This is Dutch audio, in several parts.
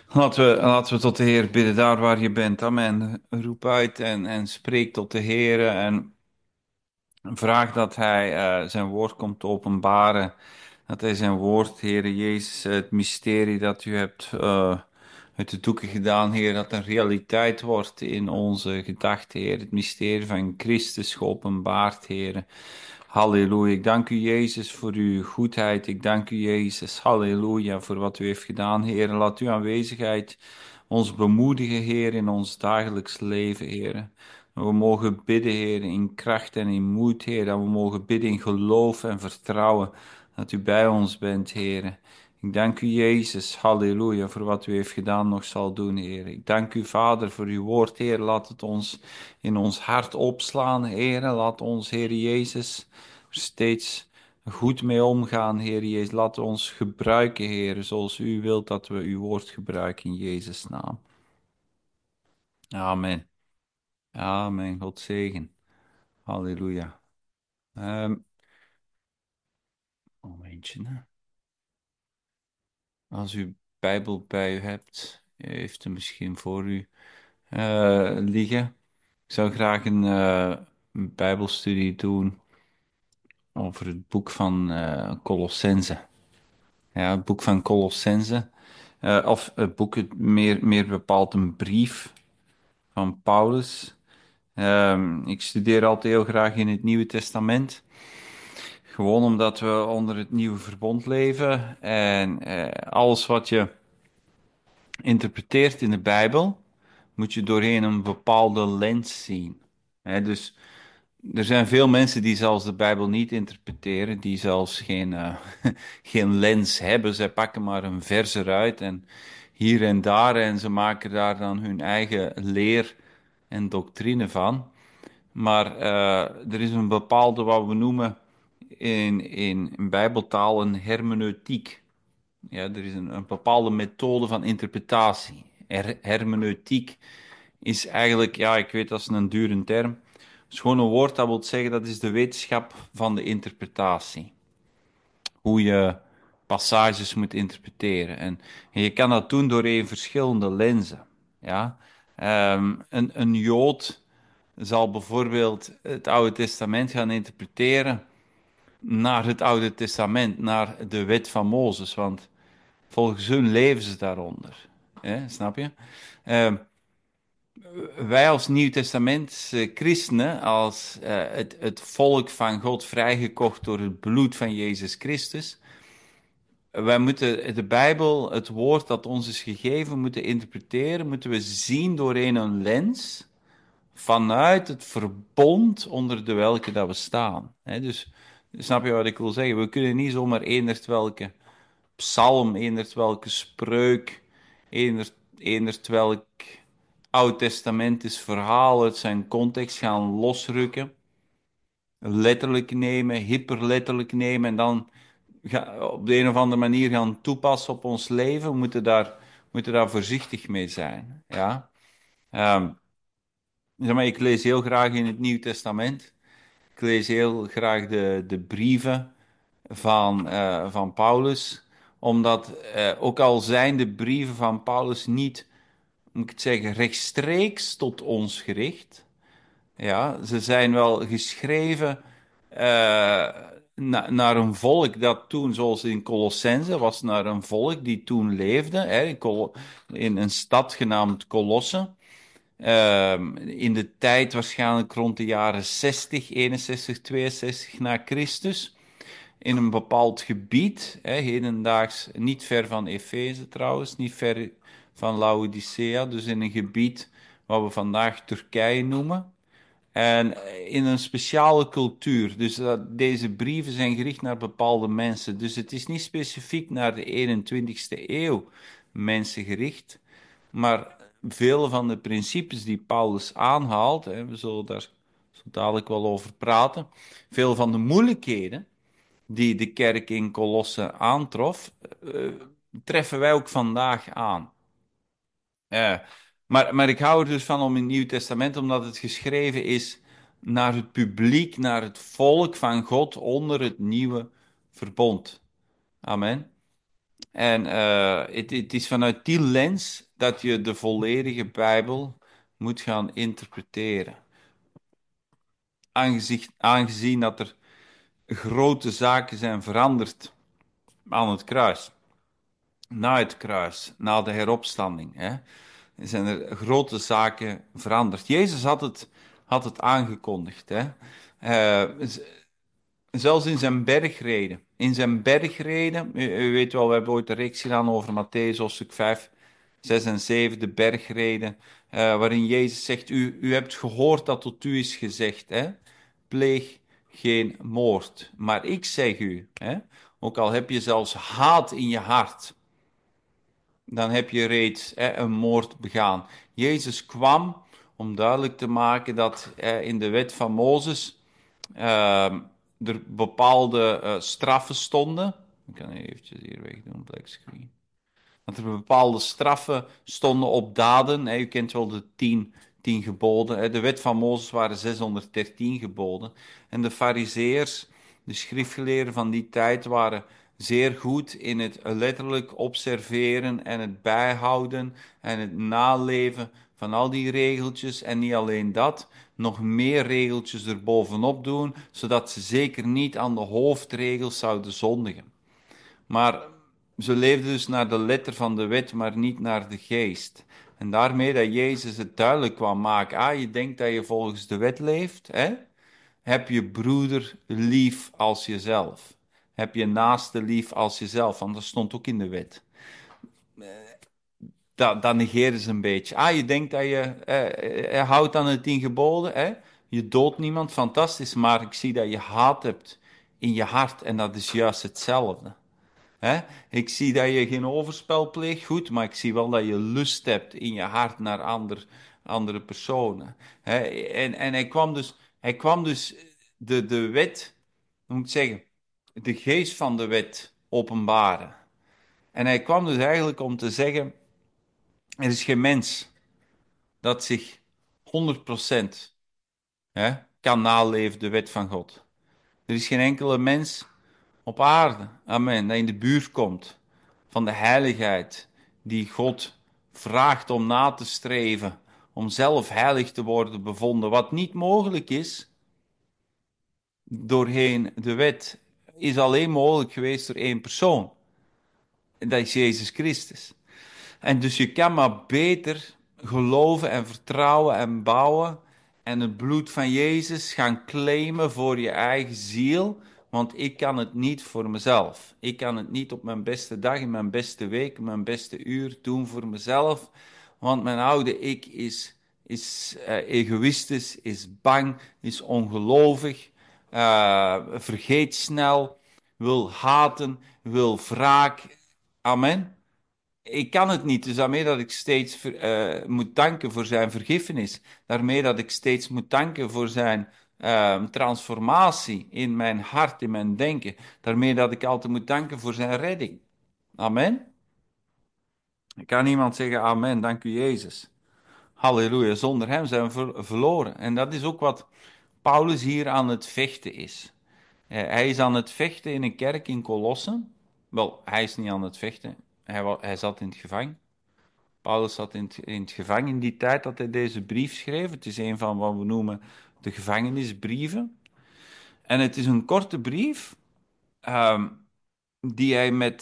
Laten we tot de Heer bidden, daar waar je bent. Amen. Roep uit en spreek tot de Heer en vraag dat Hij zijn woord komt openbaren. Dat Hij zijn woord, Heere Jezus, het mysterie dat u hebt uit de doeken gedaan, Heer, dat een realiteit wordt in onze gedachten, Heer. Het mysterie van Christus geopenbaard, Heer. Halleluja. Ik dank u, Jezus, voor uw goedheid. Ik dank u, Jezus, halleluja, voor wat u heeft gedaan, Heer. Laat uw aanwezigheid ons bemoedigen, Heer, in ons dagelijks leven, Heer. We mogen bidden, Heer, in kracht en in moed, Heer. Dat we mogen bidden in geloof en vertrouwen dat u bij ons bent, Heer. Ik dank u, Jezus, halleluja, voor wat u heeft gedaan, nog zal doen, Heer. Ik dank u, Vader, voor uw woord, Heer. Laat het ons in ons hart opslaan, Heer. Laat ons, Heer Jezus, er steeds goed mee omgaan, Heer Jezus. Laat ons gebruiken, Heer, zoals u wilt dat we uw woord gebruiken, in Jezus' naam. Amen. Amen. God zegen. Halleluja. Momentje, hè. Als u Bijbel bij u hebt, u heeft hem misschien voor u liggen. Ik zou graag een Bijbelstudie doen over het boek van Colossense. Ja, het boek van Colossense. Of het boek, meer bepaald een brief van Paulus. Ik studeer altijd heel graag in het Nieuwe Testament. Gewoon omdat we onder het nieuwe verbond leven. En alles wat je interpreteert in de Bijbel, moet je doorheen een bepaalde lens zien. Dus er zijn veel mensen die zelfs de Bijbel niet interpreteren, die zelfs geen lens hebben. Zij pakken maar een vers eruit en hier en daar en ze maken daar dan hun eigen leer en doctrine van. Maar er is een bepaalde, wat we noemen in Bijbeltaal, een hermeneutiek. Ja, er is een bepaalde methode van interpretatie. Hermeneutiek is eigenlijk, ja, ik weet dat is een dure term. Het is gewoon een woord dat wil zeggen dat is de wetenschap van de interpretatie. Hoe je passages moet interpreteren. En je kan dat doen door even verschillende lenzen. Ja? Een Jood zal bijvoorbeeld het Oude Testament gaan interpreteren naar het Oude Testament, naar de wet van Mozes. Want volgens hun leven ze daaronder. Snap je? Uh, Wij als Nieuwtestamentse christenen, als het volk van God vrijgekocht door het bloed van Jezus Christus, wij moeten de Bijbel, het woord dat ons is gegeven, moeten interpreteren, moeten we zien doorheen een lens vanuit het verbond onder de welke dat we staan. Dus snap je wat ik wil zeggen? We kunnen niet zomaar eendert welke psalm, eendert welke spreuk, eendert welk oud-testamentisch verhaal uit zijn context gaan losrukken, letterlijk nemen, hyperletterlijk nemen en dan op de een of andere manier gaan toepassen op ons leven. We moeten daar voorzichtig mee zijn. Ja? Zeg maar, ik lees heel graag in het Nieuw Testament. Ik lees heel graag de brieven van Paulus, omdat ook al zijn de brieven van Paulus niet, moet ik het zeggen, rechtstreeks tot ons gericht. Ja, ze zijn wel geschreven naar een volk dat toen, zoals in Colossense, was naar een volk die toen leefde, in een stad genaamd Colosse. In de tijd waarschijnlijk rond de jaren 60, 61, 62 na Christus. In een bepaald gebied, hedendaags niet ver van Efeze trouwens, niet ver van Laodicea, dus in een gebied wat we vandaag Turkije noemen. En in een speciale cultuur. Dus deze brieven zijn gericht naar bepaalde mensen. Dus het is niet specifiek naar de 21ste eeuw mensen gericht. Maar vele van de principes die Paulus aanhaalt, we zullen daar zo dadelijk wel over praten. Veel van de moeilijkheden die de kerk in Colosse aantrof, treffen wij ook vandaag aan. Eh, maar ik hou er dus van om in het Nieuw Testament, omdat het geschreven is naar het publiek, naar het volk van God onder het nieuwe verbond. Amen. En het is vanuit die lens dat je de volledige Bijbel moet gaan interpreteren. Aangezien dat er grote zaken zijn veranderd aan het kruis. Na het kruis, na de heropstanding, hè, zijn er grote zaken veranderd. Jezus had het aangekondigd. Hè. Z- Zelfs in zijn bergreden. In zijn bergreden, u weet wel, we hebben ooit een reeks gedaan over Matthäus, hoofdstuk 5, 6 en 7, de bergreden, waarin Jezus zegt, u hebt gehoord dat tot u is gezegd, hè, pleeg geen moord. Maar ik zeg u, hè, ook al heb je zelfs haat in je hart, dan heb je reeds een moord begaan. Jezus kwam om duidelijk te maken dat in de wet van Mozes er bepaalde straffen stonden. Ik kan eventjes hier wegdoen, black screen. Dat er bepaalde straffen stonden op daden. U kent wel de tien geboden. De wet van Mozes waren 613 geboden. En de Farizeërs, de schriftgeleerden van die tijd, waren zeer goed in het letterlijk observeren en het bijhouden en het naleven van al die regeltjes. En niet alleen dat, nog meer regeltjes erbovenop doen, zodat ze zeker niet aan de hoofdregels zouden zondigen. Maar ze leefden dus naar de letter van de wet, maar niet naar de geest. En daarmee dat Jezus het duidelijk kwam maken. Je denkt dat je volgens de wet leeft, hè? Heb je broeder lief als jezelf. Heb je naaste lief als jezelf, want dat stond ook in de wet. Dat negeren ze een beetje. Je denkt dat je houdt aan het 10 geboden, hè? Je doodt niemand, fantastisch, maar ik zie dat je haat hebt in je hart en dat is juist hetzelfde. Hè? Ik zie dat je geen overspel pleegt, goed, maar ik zie wel dat je lust hebt in je hart naar andere personen. Hè? En hij kwam dus de wet, hoe moet ik zeggen, de geest van de wet openbaren. En hij kwam dus eigenlijk om te zeggen, er is geen mens dat zich 100% kan naleven de wet van God. Er is geen enkele mens op aarde, amen, dat in de buurt komt van de heiligheid die God vraagt om na te streven, om zelf heilig te worden bevonden, wat niet mogelijk is doorheen de wet, is alleen mogelijk geweest door één persoon. En dat is Jezus Christus. En dus je kan maar beter geloven en vertrouwen en bouwen en het bloed van Jezus gaan claimen voor je eigen ziel, want ik kan het niet voor mezelf. Ik kan het niet op mijn beste dag, in mijn beste week, in mijn beste uur doen voor mezelf, want mijn oude ik is egoïstisch, is bang, is ongelovig, vergeet snel, wil haten, wil wraak. Amen. Ik kan het niet, dus daarmee dat ik steeds moet danken voor zijn vergiffenis. Daarmee dat ik steeds moet danken voor zijn transformatie in mijn hart, in mijn denken. Daarmee dat ik altijd moet danken voor zijn redding. Amen. Ik kan iemand zeggen amen, dank u Jezus. Halleluja, zonder hem zijn we verloren. En dat is ook wat Paulus hier aan het vechten is. Hij is aan het vechten in een kerk in Colosse. Wel, hij is niet aan het vechten. Hij zat in het gevangen. Paulus zat in het gevangen in die tijd dat hij deze brief schreef. Het is een van wat we noemen de gevangenisbrieven. En het is een korte brief die hij met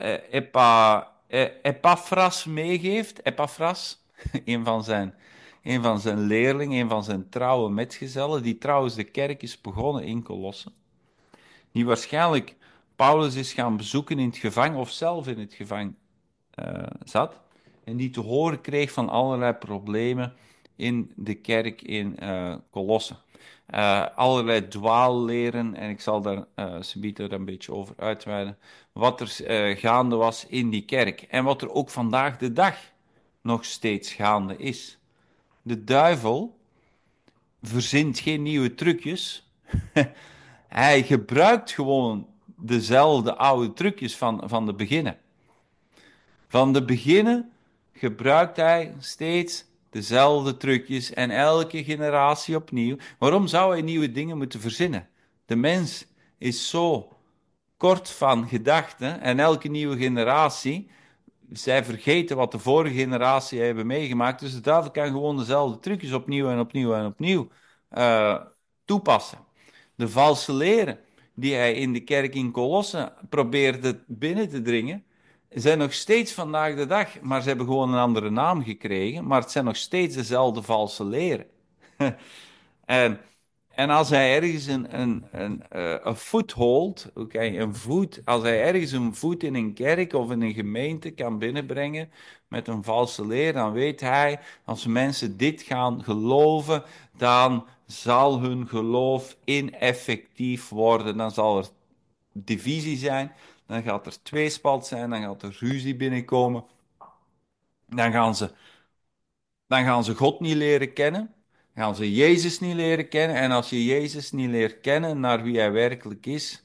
Epaphras meegeeft. Epaphras, een van zijn leerlingen, een van zijn trouwe metgezellen, die trouwens de kerk is begonnen in Colosse. Die waarschijnlijk Paulus is gaan bezoeken in het gevangen of zelf in het gevangen zat. En die te horen kreeg van allerlei problemen in de kerk in Colosse. Allerlei dwaalleren, en ik zal daar subiet er een beetje over uitweiden, wat er gaande was in die kerk. En wat er ook vandaag de dag nog steeds gaande is. De duivel verzint geen nieuwe trucjes. Hij gebruikt gewoon dezelfde oude trucjes van de beginnen. Van de beginnen gebruikt hij steeds dezelfde trucjes en elke generatie opnieuw. Waarom zou hij nieuwe dingen moeten verzinnen? De mens is zo kort van gedachten en elke nieuwe generatie, zij vergeten wat de vorige generatie hebben meegemaakt. Dus de duivel kan gewoon dezelfde trucjes opnieuw en opnieuw en opnieuw eh, toepassen. De valse leren die hij in de kerk in Colosse probeerde binnen te dringen, zijn nog steeds vandaag de dag, maar ze hebben gewoon een andere naam gekregen, maar het zijn nog steeds dezelfde valse leren. En, en als hij ergens een foothold, oké, een voet, als hij ergens een voet in een kerk of in een gemeente kan binnenbrengen met een valse leer, dan weet hij, als mensen dit gaan geloven, dan zal hun geloof ineffectief worden. Dan zal er divisie zijn, dan gaat er tweespalt zijn, dan gaat er ruzie binnenkomen, dan gaan ze dan gaan ze God niet leren kennen. Dan gaan ze Jezus niet leren kennen. En als je Jezus niet leert kennen naar wie hij werkelijk is,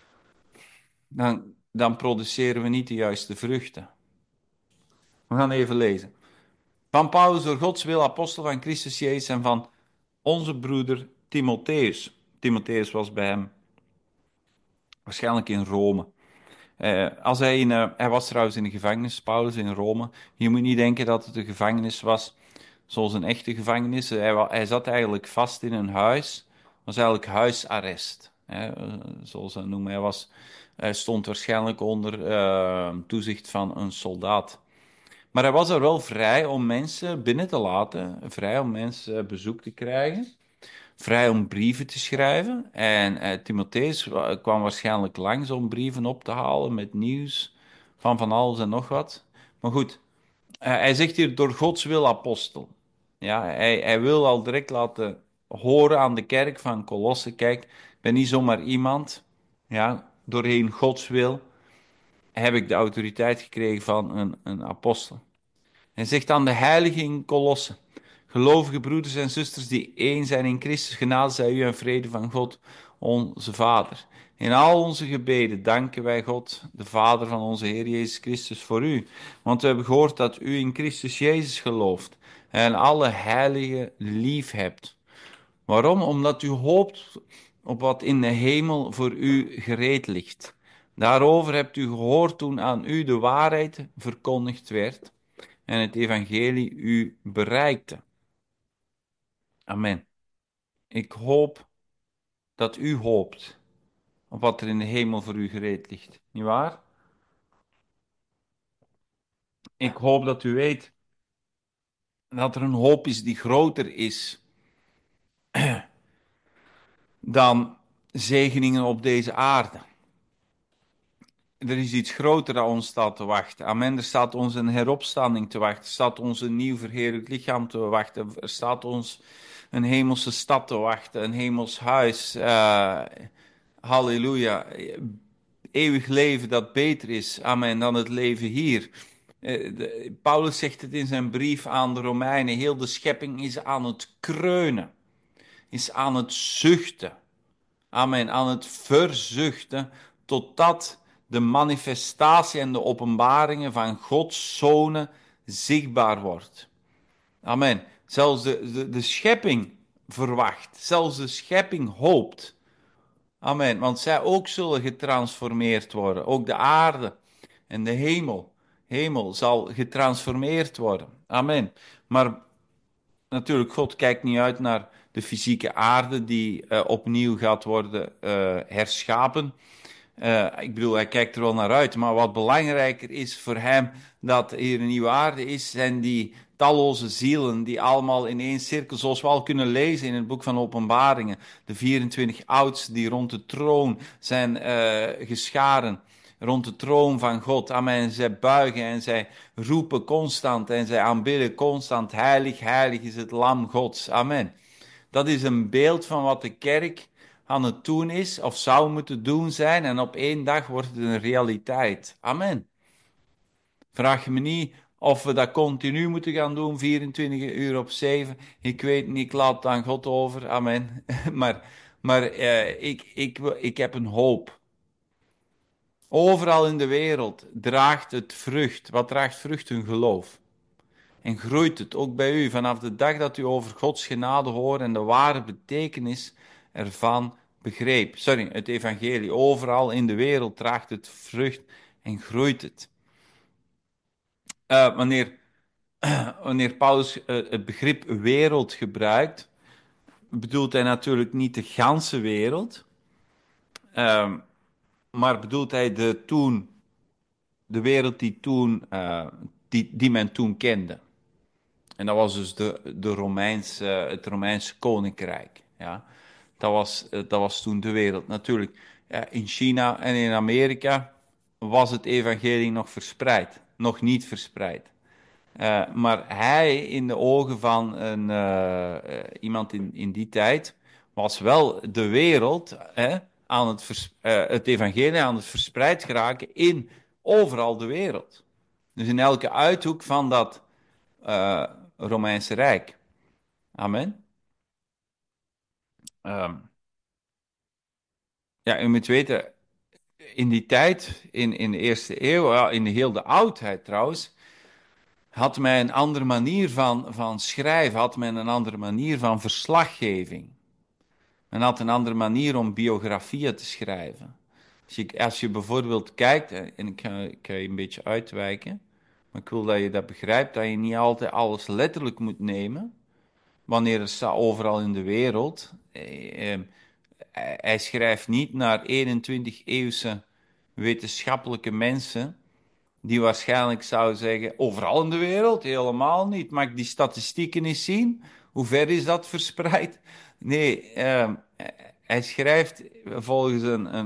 dan produceren we niet de juiste vruchten. We gaan even lezen. Van Paulus door Gods wil, apostel van Christus Jezus en van onze broeder Timotheus. Timotheus was bij hem waarschijnlijk in Rome. Hij was trouwens in de gevangenis, Paulus in Rome. Je moet niet denken dat het een gevangenis was zoals een echte gevangenis. Hij zat eigenlijk vast in een huis. Het was eigenlijk huisarrest, hè, zoals ze noemen. Hij stond waarschijnlijk onder toezicht van een soldaat. Maar hij was er wel vrij om mensen binnen te laten, vrij om mensen bezoek te krijgen, vrij om brieven te schrijven. En Timotheus kwam waarschijnlijk langs om brieven op te halen met nieuws van alles en nog wat. Maar goed, hij zegt hier door Gods wil apostel. Ja, hij wil al direct laten horen aan de kerk van Colosse, kijk, ik ben niet zomaar iemand. Ja, doorheen Gods wil heb ik de autoriteit gekregen van een apostel. Hij zegt aan de heiligen in Colosse, gelovige broeders en zusters die één zijn in Christus, genade zij u en vrede van God, onze Vader. In al onze gebeden danken wij God, de Vader van onze Heer Jezus Christus, voor u. Want we hebben gehoord dat u in Christus Jezus gelooft en alle heiligen lief hebt. Waarom? Omdat u hoopt op wat in de hemel voor u gereed ligt. Daarover hebt u gehoord toen aan u de waarheid verkondigd werd en het evangelie u bereikte. Amen. Ik hoop dat u hoopt op wat er in de hemel voor u gereed ligt. Niet waar? Ik hoop dat u weet dat er een hoop is die groter is dan zegeningen op deze aarde. Er is iets groter dat ons staat te wachten. Amen. Er staat ons een heropstanding te wachten. Er staat ons een nieuw verheerlijk lichaam te wachten. Er staat ons een hemelse stad te wachten. Een hemels huis. Halleluja. Eeuwig leven dat beter is. Amen. Dan het leven hier. Paulus zegt het in zijn brief aan de Romeinen. Heel de schepping is aan het kreunen. Is aan het zuchten. Amen, aan het verzuchten, totdat de manifestatie en de openbaringen van Gods zonen zichtbaar wordt. Amen. Zelfs de schepping verwacht, zelfs de schepping hoopt. Amen, want zij ook zullen getransformeerd worden. Ook de aarde en de hemel zal getransformeerd worden. Amen. Maar natuurlijk, God kijkt niet uit naar de fysieke aarde die opnieuw gaat worden herschapen. Ik bedoel, hij kijkt er wel naar uit, maar wat belangrijker is voor hem dat hier een nieuwe aarde is, zijn die talloze zielen die allemaal in één cirkel, zoals we al kunnen lezen in het boek van Openbaringen, de 24 oudsten die rond de troon zijn gescharen, rond de troon van God. Amen. Zij buigen en zij roepen constant en zij aanbidden constant, heilig, heilig is het lam Gods. Amen. Dat is een beeld van wat de kerk aan het doen is, of zou moeten doen zijn, en op één dag wordt het een realiteit. Amen. Vraag je me niet of we dat continu moeten gaan doen, 24 uur op 7. Ik weet niet, ik laat het aan God over. Amen. Ik heb een hoop. Overal in de wereld draagt het vrucht. Wat draagt vrucht? Een geloof. En groeit het ook bij u vanaf de dag dat u over Gods genade hoort en de ware betekenis ervan begreep. Sorry, het evangelie. Overal in de wereld draagt het vrucht en groeit het. Wanneer, wanneer Paulus het begrip wereld gebruikt, bedoelt hij natuurlijk niet de ganse wereld, ehm, maar bedoelt hij de wereld die men toen kende. En dat was dus het Romeinse koninkrijk. Ja. Dat was toen de wereld. Natuurlijk, in China en in Amerika was het evangelie nog verspreid. Nog niet verspreid. Maar hij, in de ogen van iemand in die tijd, was wel de wereld aan het evangelie aan het verspreid geraken in overal de wereld. Dus in elke uithoek van dat eh, Romeinse Rijk. Amen. Ehm, ja, u moet weten, in die tijd, in de eerste eeuw, ja, in de hele oudheid trouwens, had men een andere manier van schrijven, had men een andere manier van verslaggeving. Men had een andere manier om biografieën te schrijven. Als je bijvoorbeeld kijkt, en ik ga je een beetje uitwijken, maar ik wil dat je dat begrijpt, dat je niet altijd alles letterlijk moet nemen, wanneer het staat overal in de wereld. Hij schrijft niet naar 21e-eeuwse wetenschappelijke mensen die waarschijnlijk zouden zeggen, overal in de wereld, helemaal niet. Mag ik die statistieken eens zien? Hoe ver is dat verspreid? Nee, hij schrijft volgens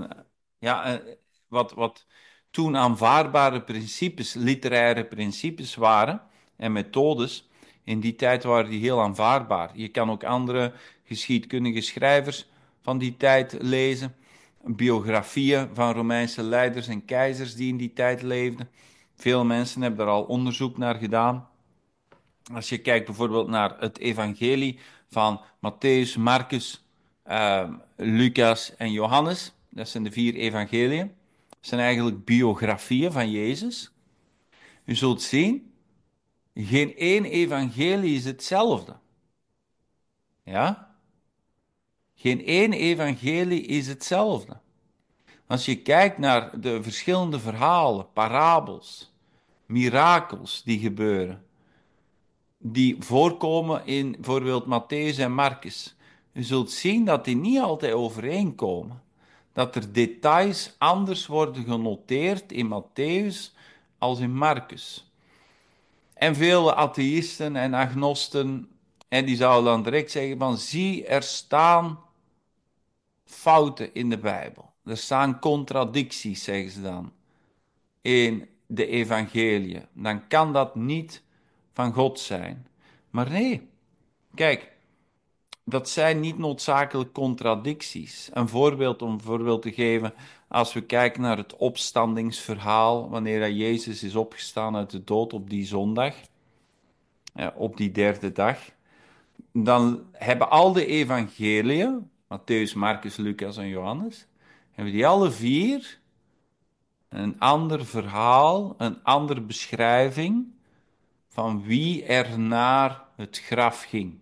wat toen aanvaardbare principes, literaire principes waren en methodes. In die tijd waren die heel aanvaardbaar. Je kan ook andere geschiedkundige schrijvers van die tijd lezen, biografieën van Romeinse leiders en keizers die in die tijd leefden. Veel mensen hebben daar al onderzoek naar gedaan. Als je kijkt bijvoorbeeld naar het evangelie van Matthäus, Marcus, Lucas en Johannes. Dat zijn de 4 evangeliën. Dat zijn eigenlijk biografieën van Jezus. U zult zien, geen één evangelie is hetzelfde. Ja? Geen één evangelie is hetzelfde. Als je kijkt naar de verschillende verhalen, parabels, mirakels die gebeuren, die voorkomen in bijvoorbeeld Matthäus en Marcus. U zult zien dat die niet altijd overeenkomen. Dat er details anders worden genoteerd in Matthäus als in Marcus. En veel atheïsten en agnosten, en die zouden dan direct zeggen van, zie, er staan fouten in de Bijbel. Er staan contradicties, zeggen ze dan, in de evangeliën. Dan kan dat niet van God zijn. Maar nee, kijk, dat zijn niet noodzakelijk contradicties. Een voorbeeld om een voorbeeld te geven, als we kijken naar het opstandingsverhaal, wanneer Jezus is opgestaan uit de dood op die zondag, op die derde dag, dan hebben al de evangeliën, Matthäus, Marcus, Lucas en Johannes, hebben die alle 4 een ander verhaal, een andere beschrijving van wie er naar het graf ging.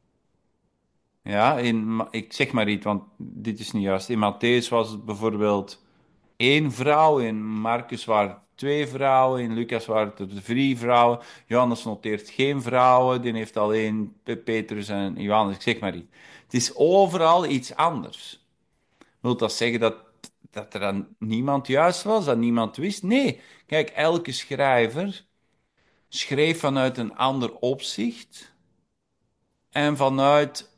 Ja, ik zeg maar iets, want dit is niet juist. In Matthäus was het bijvoorbeeld 1 vrouw, in Marcus waren het 2 vrouwen, in Lucas waren het 3 vrouwen. Johannes noteert geen vrouwen, die heeft alleen Petrus en Johannes, ik zeg maar iets. Het is overal iets anders. Wil dat zeggen dat er dan niemand juist was, dat niemand wist? Nee, kijk, elke schrijver schreef vanuit een ander opzicht en vanuit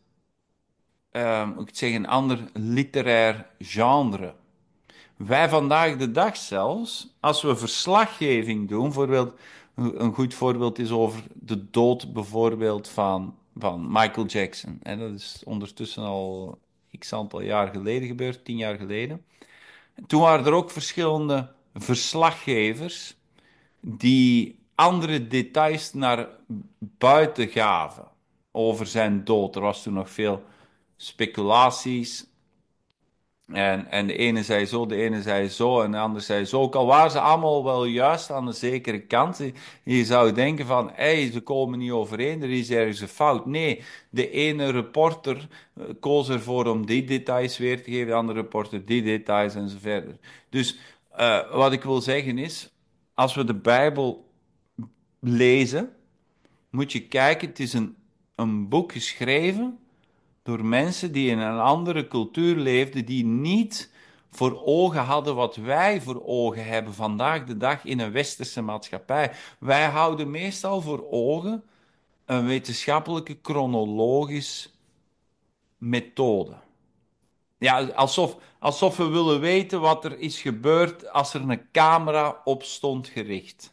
ik zeg een ander literair genre. Wij vandaag de dag zelfs, als we verslaggeving doen, bijvoorbeeld, een goed voorbeeld is over de dood bijvoorbeeld van Michael Jackson. En dat is ondertussen al x aantal jaar geleden gebeurd, 10 jaar geleden. Toen waren er ook verschillende verslaggevers die andere details naar buiten gaven over zijn dood. Er was toen nog veel speculaties En de ene zei zo, de ene zei zo en de ander zei zo. Ook al waren ze allemaal wel juist aan de zekere kant. Je zou denken van, hé, ze komen niet overeen, er is ergens een fout. Nee, de ene reporter koos ervoor om die details weer te geven, de andere reporter die details en zo verder. Dus wat ik wil zeggen is, als we de Bijbel lezen, moet je kijken, het is een boek geschreven door mensen die in een andere cultuur leefden, die niet voor ogen hadden wat wij voor ogen hebben vandaag de dag in een westerse maatschappij. Wij houden meestal voor ogen een wetenschappelijke chronologisch methode. Ja, alsof we willen weten wat er is gebeurd als er een camera op stond gericht.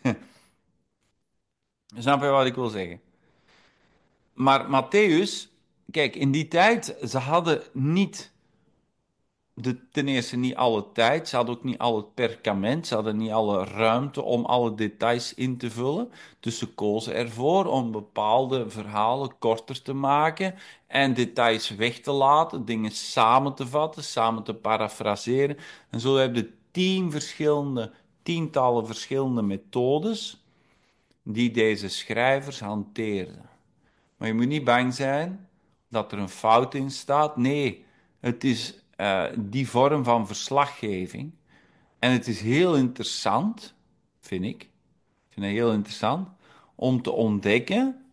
Snap je wat ik wil zeggen? Maar Matthäus, kijk, in die tijd, ze hadden niet ten eerste niet alle tijd, ze hadden ook niet al het perkament, ze hadden niet alle ruimte om alle details in te vullen. Dus ze kozen ervoor om bepaalde verhalen korter te maken en details weg te laten, dingen samen te vatten, samen te parafraseren. En zo heb je tientallen verschillende methodes die deze schrijvers hanteerden. Maar je moet niet bang zijn dat er een fout in staat. Nee, het is die vorm van verslaggeving. En het is heel interessant, vind ik. Ik vind het heel interessant om te ontdekken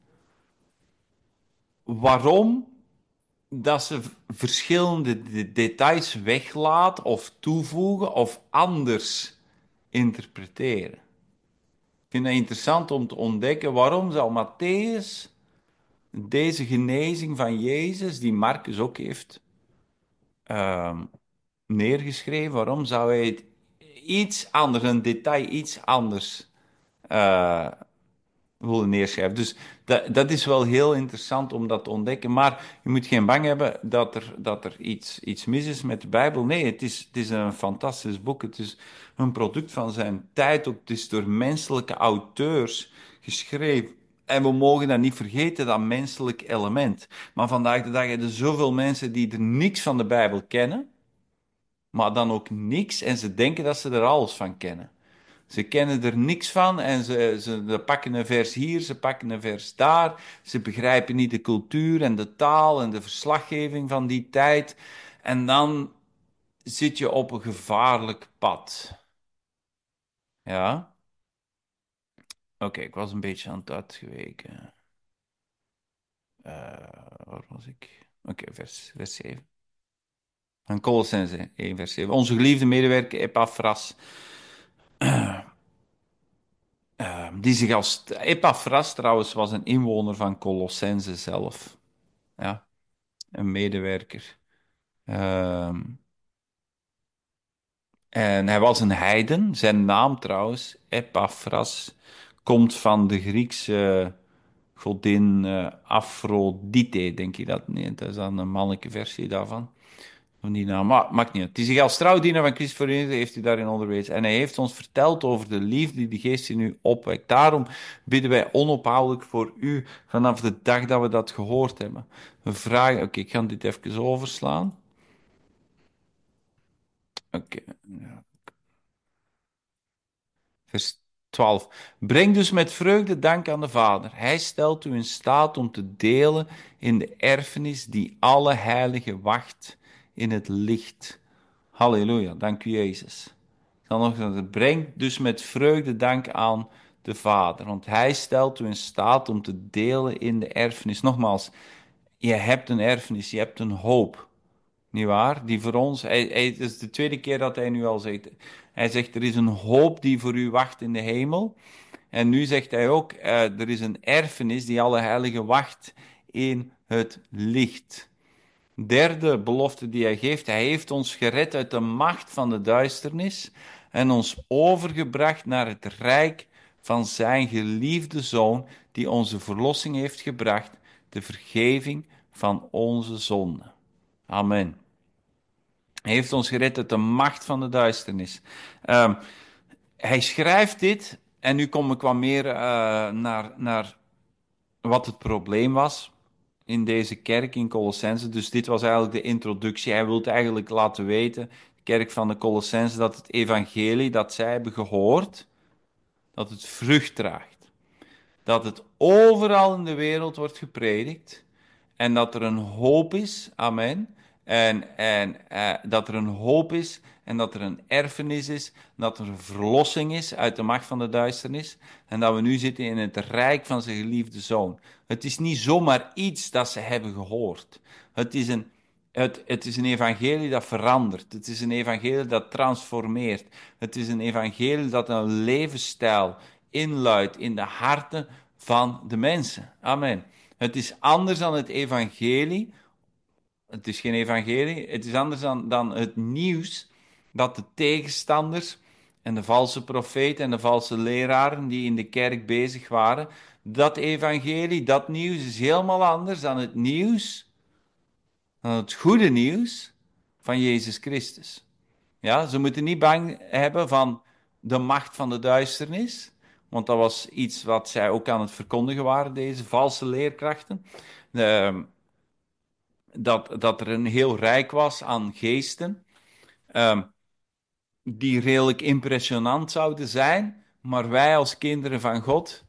waarom dat ze verschillende details weglaten of toevoegen of anders interpreteren. Ik vind het interessant om te ontdekken waarom zal Matthäus deze genezing van Jezus, die Marcus ook heeft ehm, neergeschreven, waarom zou hij het iets anders, een detail iets anders eh, willen neerschrijven? Dus dat is wel heel interessant om dat te ontdekken. Maar je moet geen bang hebben dat er iets mis is met de Bijbel. Nee, het is een fantastisch boek. Het is een product van zijn tijd. Ook, het is door menselijke auteurs geschreven. En we mogen dat niet vergeten, dat menselijk element. Maar vandaag de dag hebben er zoveel mensen die er niks van de Bijbel kennen, maar dan ook niks en ze denken dat ze er alles van kennen. Ze kennen er niks van en ze pakken een vers hier, ze pakken een vers daar. Ze begrijpen niet de cultuur en de taal en de verslaggeving van die tijd. En dan zit je op een gevaarlijk pad. Ja? Oké, ik was een beetje aan het uitgeweken. Waar was ik? Oké, vers 7. Van Colossense 1, vers 7. Onze geliefde medewerker Epaphras, die zich als... Epaphras trouwens was een inwoner van Colossense zelf. Ja, een medewerker. Ehm, en hij was een heiden. Zijn naam trouwens, Epaphras, komt van de Griekse godin Aphrodite, denk je dat? Nee, dat is dan een mannelijke versie daarvan. Van die naam, maar maakt niet uit. Die zich als trouwdienaar van Christus verenigde, heeft u daarin onderwezen. En hij heeft ons verteld over de liefde die de geest in u opwekt. Daarom bidden wij onophoudelijk voor u vanaf de dag dat we dat gehoord hebben. We vragen, oké, ik ga dit even overslaan. Oké, ja. Vers 12. Breng dus met vreugde dank aan de Vader. Hij stelt u in staat om te delen in de erfenis die alle heiligen wacht in het licht. Halleluja, dank u Jezus. Dan nog zeggen, breng dus met vreugde dank aan de Vader, want Hij stelt u in staat om te delen in de erfenis. Nogmaals, je hebt een erfenis, je hebt een hoop, nietwaar? Die voor ons, het is de tweede keer dat Hij nu al zegt, Hij zegt, er is een hoop die voor u wacht in de hemel. En nu zegt Hij ook, er is een erfenis die alle heiligen wacht in het licht. Derde belofte die hij geeft, hij heeft ons gered uit de macht van de duisternis en ons overgebracht naar het rijk van zijn geliefde Zoon, die onze verlossing heeft gebracht, de vergeving van onze zonden. Amen. Hij heeft ons gered uit de macht van de duisternis. Ehm, Hij schrijft dit, en nu kom ik wat meer naar wat het probleem was. in deze kerk in Colossense. Dus dit was eigenlijk de introductie. Hij wil eigenlijk laten weten, de kerk van de Colossense, dat het evangelie dat zij hebben gehoord, dat het vrucht draagt. Dat het overal in de wereld wordt gepredikt en dat er een hoop is, amen. En dat er een hoop is en dat er een erfenis is, dat er een verlossing is uit de macht van de duisternis en dat we nu zitten in het rijk van zijn geliefde zoon. Het is niet zomaar iets dat ze hebben gehoord. Het is het is een evangelie dat verandert. Het is een evangelie dat transformeert. Het is een evangelie dat een levensstijl inluidt in de harten van de mensen. Amen. Het is anders dan het evangelie. Het is geen evangelie. Het is anders dan het nieuws dat de tegenstanders en de valse profeten en de valse leraren die in de kerk bezig waren, dat evangelie, dat nieuws is helemaal anders dan het nieuws, dan het goede nieuws van Jezus Christus. Ja, ze moeten niet bang hebben van de macht van de duisternis, want dat was iets wat zij ook aan het verkondigen waren, deze valse leerkrachten. Uh, dat er een heel rijk was aan geesten, uh, die redelijk impressionant zouden zijn, maar wij als kinderen van God,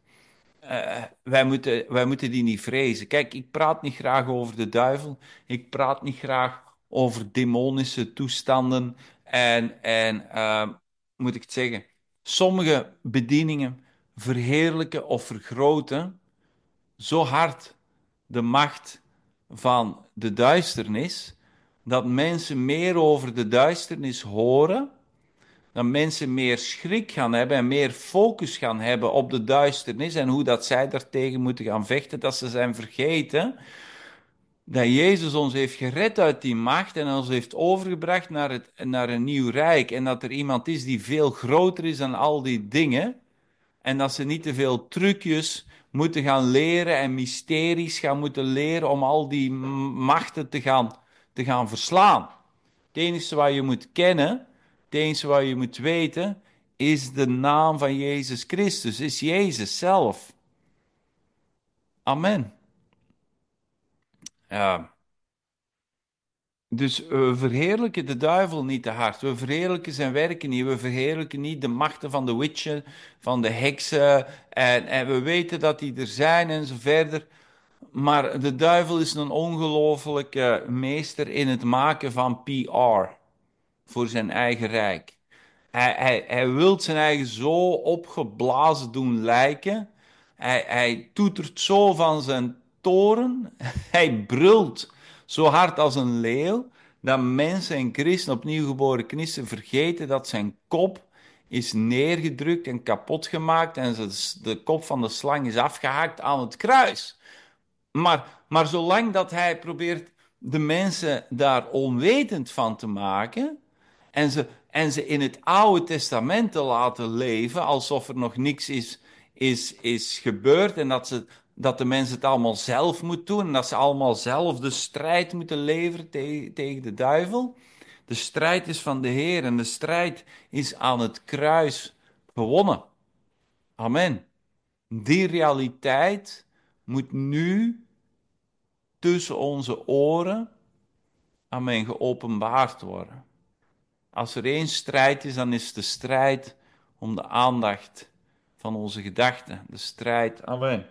wij moeten die niet vrezen. Kijk, ik praat niet graag over de duivel. Ik praat niet graag over demonische toestanden. En moet ik het zeggen, sommige bedieningen verheerlijken of vergroten zo hard de macht van de duisternis, dat mensen meer over de duisternis horen, dat mensen meer schrik gaan hebben en meer focus gaan hebben op de duisternis en hoe dat zij daartegen moeten gaan vechten, dat ze zijn vergeten dat Jezus ons heeft gered uit die macht en ons heeft overgebracht naar een nieuw rijk en dat er iemand is die veel groter is dan al die dingen en dat ze niet te veel trucjes moeten gaan leren en mysteries gaan moeten leren om al die machten te gaan verslaan. Het enige wat je moet kennen, het enige wat je moet weten, is de naam van Jezus Christus, is Jezus zelf. Amen. Ja. Dus we verheerlijken de duivel niet te hard. We verheerlijken zijn werken niet. We verheerlijken niet de machten van de witchen, van de heksen. En we weten dat die er zijn en zo verder. Maar de duivel is een ongelofelijke meester in het maken van PR voor zijn eigen rijk. Hij wil zijn eigen zo opgeblazen doen lijken. Hij toetert zo van zijn toren. Hij brult zo hard als een leeuw. Dat mensen en christen, opnieuw geboren christen, vergeten dat zijn kop is neergedrukt en kapot gemaakt. En de kop van de slang is afgehaakt aan het kruis. Maar zolang dat hij probeert de mensen daar onwetend van te maken en ze in het Oude Testament te laten leven alsof er nog niks is gebeurd en dat de mensen het allemaal zelf moeten doen en dat ze allemaal zelf de strijd moeten leveren tegen de duivel. De strijd is van de Heer en de strijd is aan het kruis gewonnen. Amen. Die realiteit moet nu tussen onze oren, amen, geopenbaard worden. Als er één strijd is, dan is de strijd om de aandacht van onze gedachten. De strijd, amen,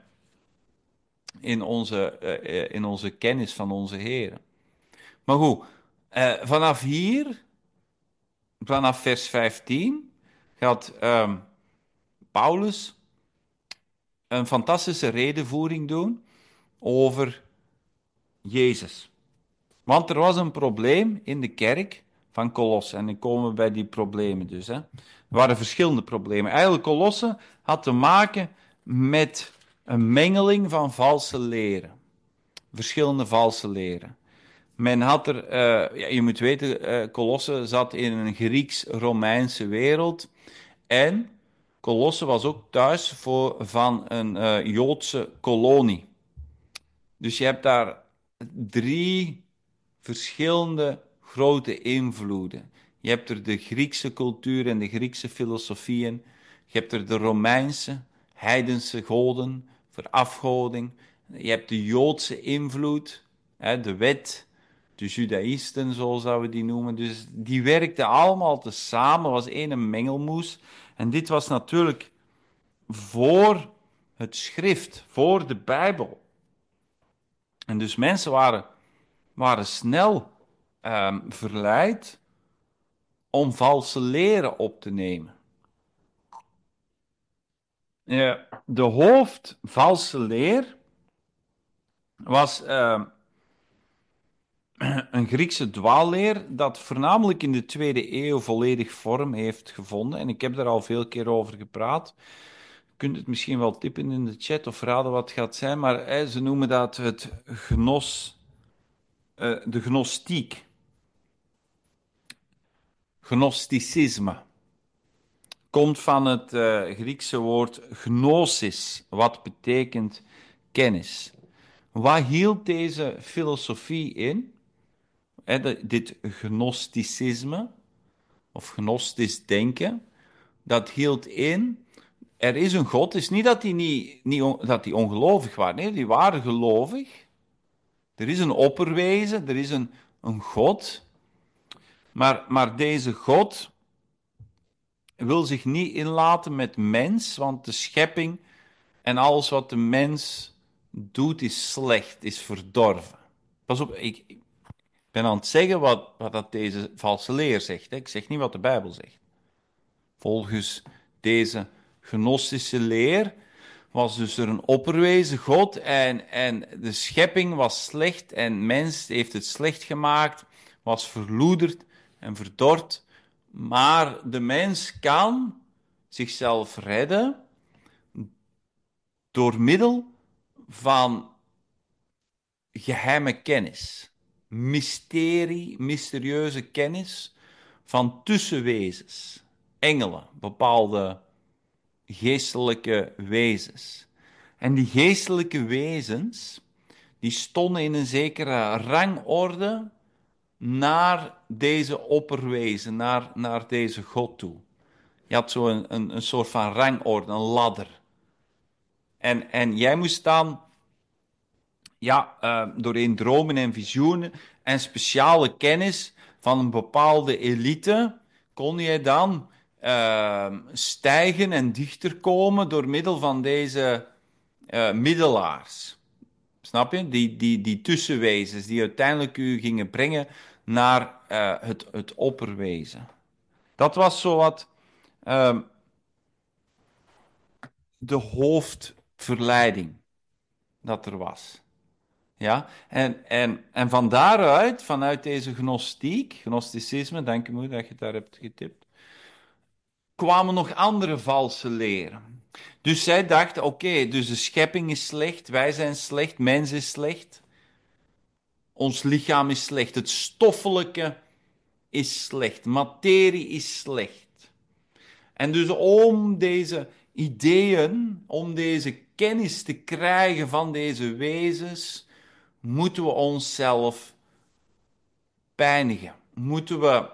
in onze kennis van onze Heer. Maar goed, vanaf hier, vanaf vers 15, gaat Paulus een fantastische redenvoering doen over Jezus. Want er was een probleem in de kerk van Colosse. En dan komen we bij die problemen dus. Hè. Er waren verschillende problemen. Eigenlijk, Colosse had te maken met een mengeling van valse leren. Verschillende valse leren. Men had er, ja, je moet weten, Colosse zat in een Grieks-Romeinse wereld. En Colosse was ook thuis van een Joodse kolonie. Dus je hebt daar drie verschillende grote invloeden. Je hebt er de Griekse cultuur en de Griekse filosofieën. Je hebt er de Romeinse, heidense goden, verafgoding. Je hebt de Joodse invloed, hè, de wet, de Judaïsten, zoals dat we die noemen. Dus die werkten allemaal tezamen, was één mengelmoes. En dit was natuurlijk voor het schrift, voor de Bijbel. En dus mensen waren snel verleid om valse leren op te nemen. De hoofdvalse leer was een Griekse dwaalleer dat voornamelijk in de tweede eeuw volledig vorm heeft gevonden. En ik heb daar al veel keer over gepraat. Je kunt het misschien wel tippen in de chat of raden wat het gaat zijn, maar ze noemen dat de gnostiek, gnosticisme. Komt van het Griekse woord gnosis, wat betekent kennis. Wat hield deze filosofie in? Dit gnosticisme, of gnostisch denken, dat hield in, er is een God. Het is niet dat dat die ongelovig waren. Nee, die waren gelovig. Er is een opperwezen, er is een God. Maar deze God wil zich niet inlaten met mens, want de schepping en alles wat de mens doet is slecht, is verdorven. Pas op, ik ben aan het zeggen wat dat deze valse leer zegt. Hè. Ik zeg niet wat de Bijbel zegt. Volgens deze gnostische leer was dus er een opperwezen God en de schepping was slecht en mens heeft het slecht gemaakt, was verloederd en verdord. Maar de mens kan zichzelf redden door middel van geheime kennis, mysterieuze kennis van tussenwezens, engelen, bepaalde geestelijke wezens. En die geestelijke wezens, die stonden in een zekere rangorde naar deze opperwezen, naar deze God toe. Je had zo een soort van rangorde, een ladder. En jij moest dan, ja, doorheen dromen en visioenen en speciale kennis van een bepaalde elite, kon je dan stijgen en dichter komen door middel van deze middelaars. Snap je? Die tussenwezens die uiteindelijk u gingen brengen naar het opperwezen. Dat was zowat uh, de hoofdverleiding dat er was. Ja, en van daaruit, vanuit deze gnosticisme, dank u moeder dat je het daar hebt getipt, kwamen nog andere valse leren. Dus zij dachten, oké, dus de schepping is slecht, wij zijn slecht, mens is slecht, ons lichaam is slecht, het stoffelijke is slecht, materie is slecht. En dus om deze ideeën, om deze kennis te krijgen van deze wezens, moeten we onszelf pijnigen. Moeten we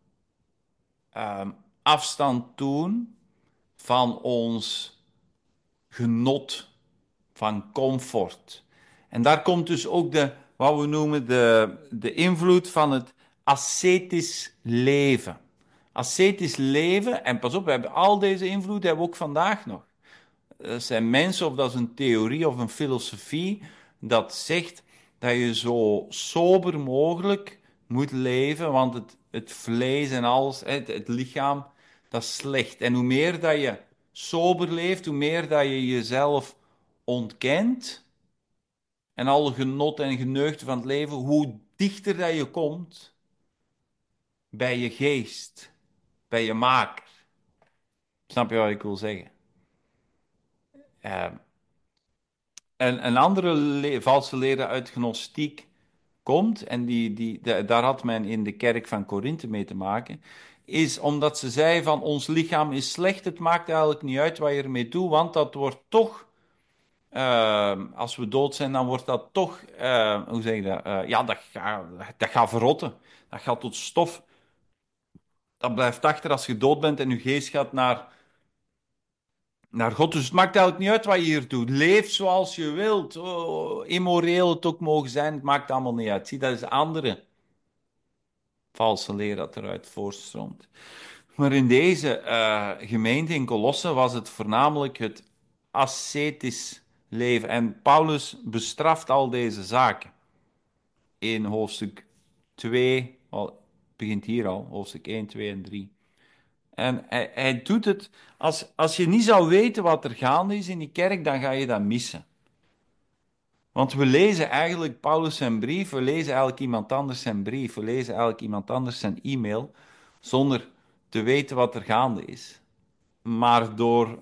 afstand doen van ons genot, van comfort. En daar komt dus ook wat we noemen de invloed van het ascetisch leven. Ascetisch leven, en pas op, we hebben al deze invloed hebben we ook vandaag nog. Er zijn mensen, of dat is een theorie of een filosofie, dat zegt dat je zo sober mogelijk moet leven, want het vlees en alles, het lichaam, dat is slecht. En hoe meer dat je sober leeft, hoe meer dat je jezelf ontkent en alle genot en geneugten van het leven, hoe dichter dat je komt bij je geest, bij je maker. Snap je wat ik wil zeggen? Uh, een andere valse leraar uit gnostiek komt, en daar had men in de kerk van Korinthe mee te maken, is omdat ze zei van ons lichaam is slecht, het maakt eigenlijk niet uit wat je ermee doet, want dat wordt toch, als we dood zijn, dan wordt dat toch, hoe zeg je dat, ja, dat gaat verrotten, dat gaat tot stof, dat blijft achter als je dood bent en je geest gaat naar God. Dus het maakt eigenlijk niet uit wat je hier doet. Leef zoals je wilt. Oh, immoreel het ook mogen zijn, het maakt allemaal niet uit. Zie, dat is andere valse leer dat eruit voortstroomt. Maar in deze gemeente in Colosse was het voornamelijk het ascetisch leven. En Paulus bestraft al deze zaken in hoofdstuk 2, al, begint hier al, hoofdstuk 1, 2 en 3. En hij doet het, als je niet zou weten wat er gaande is in die kerk, dan ga je dat missen. Want we lezen eigenlijk Paulus zijn brief, we lezen eigenlijk iemand anders zijn brief, we lezen eigenlijk iemand anders zijn e-mail, zonder te weten wat er gaande is. Maar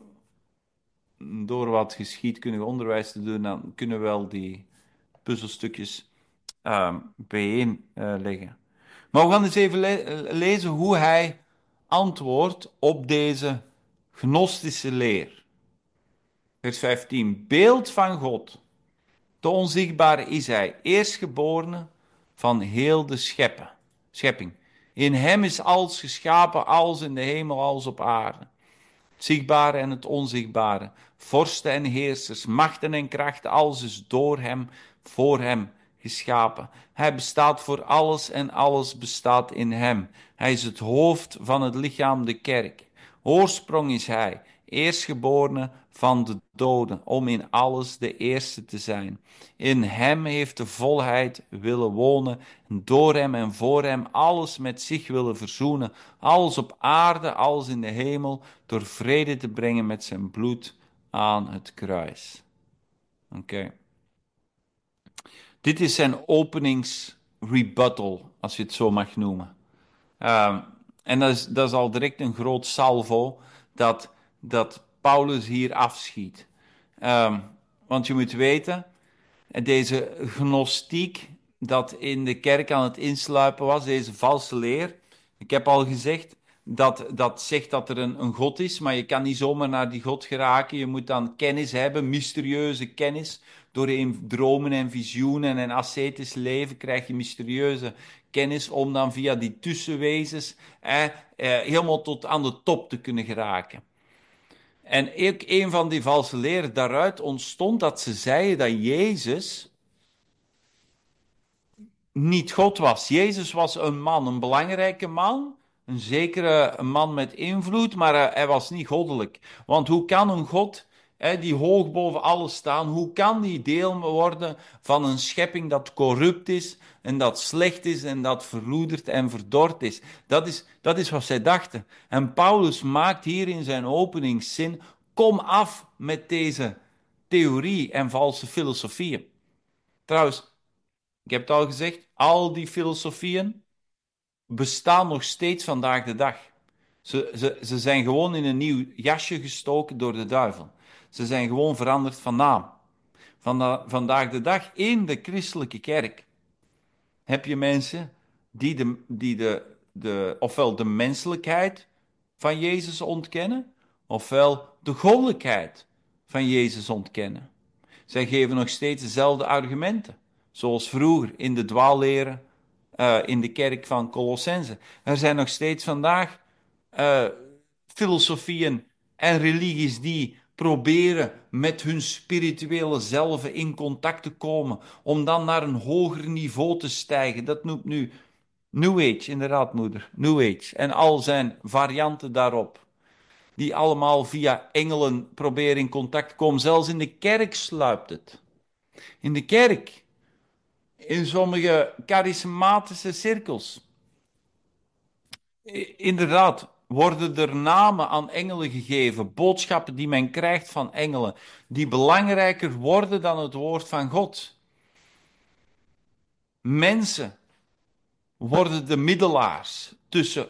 door wat geschiedkundig onderwijs te doen, dan kunnen we wel die puzzelstukjes bijeen leggen. Maar we gaan eens even lezen hoe hij antwoordt op deze gnostische leer. Vers 15. Beeld van God, de onzichtbare is hij, eerstgeborene van heel de schepping. In hem is alles geschapen, alles in de hemel, alles op aarde. Het zichtbare en het onzichtbare, vorsten en heersers, machten en krachten, alles is door hem, voor hem geschapen. Hij bestaat voor alles en alles bestaat in hem. Hij is het hoofd van het lichaam, de kerk. Oorsprong is hij, eerstgeborene van de doden, om in alles de eerste te zijn. In hem heeft de volheid willen wonen, en door hem en voor hem alles met zich willen verzoenen, alles op aarde, alles in de hemel, door vrede te brengen met zijn bloed aan het kruis. Oké. Dit is zijn openingsrebuttal, als je het zo mag noemen. Um, en dat is al direct een groot salvo dat Paulus hier afschiet. Want je moet weten, deze gnostiek dat in de kerk aan het insluipen was, deze valse leer. Ik heb al gezegd dat zegt dat er een God is, maar je kan niet zomaar naar die God geraken. Je moet dan kennis hebben, mysterieuze kennis. Door in dromen en visioenen en ascetisch leven krijg je mysterieuze kennis om dan via die tussenwezens helemaal tot aan de top te kunnen geraken. En ook een van die valse leren daaruit ontstond dat ze zeiden dat Jezus niet God was. Jezus was een man, een belangrijke man, een zekere man met invloed, maar hij was niet goddelijk. Want hoe kan een God die hoog boven alles staat, hoe kan die deel worden van een schepping dat corrupt is en dat slecht is en dat verloederd en verdord is? Dat is wat zij dachten. En Paulus maakt hier in zijn openingszin, kom af met deze theorie en valse filosofieën. Trouwens, ik heb het al gezegd, al die filosofieën bestaan nog steeds vandaag de dag. Ze zijn gewoon in een nieuw jasje gestoken door de duivel. Ze zijn gewoon veranderd van naam. Vandaag de dag in de christelijke kerk heb je mensen die ofwel de menselijkheid van Jezus ontkennen, ofwel de goddelijkheid van Jezus ontkennen. Zij geven nog steeds dezelfde argumenten, zoals vroeger in de dwaalleren in de kerk van Colossense. Er zijn nog steeds vandaag uh, filosofieën en religies die proberen met hun spirituele zelf in contact te komen, om dan naar een hoger niveau te stijgen. Dat noemt nu New Age, inderdaad, moeder. New Age. En al zijn varianten daarop. Die allemaal via engelen proberen in contact te komen. Zelfs in de kerk sluipt het. In de kerk. In sommige charismatische cirkels. Inderdaad, worden er namen aan engelen gegeven. Boodschappen die men krijgt van engelen. Die belangrijker worden dan het woord van God. Mensen worden de middelaars tussen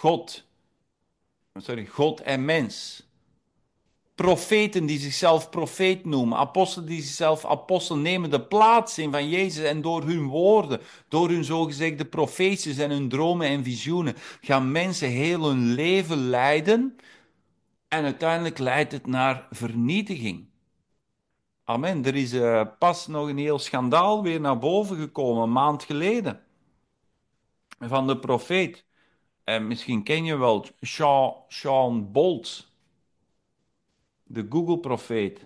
God en mens. Profeten die zichzelf profeet noemen, apostelen die zichzelf apostel nemen de plaats in van Jezus en door hun woorden, door hun zogezegde profeties en hun dromen en visioenen, gaan mensen heel hun leven leiden en uiteindelijk leidt het naar vernietiging. Amen. Er is pas nog een heel schandaal weer naar boven gekomen, een maand geleden, van de profeet. En misschien ken je wel Sean Boldt. De Google-profeet.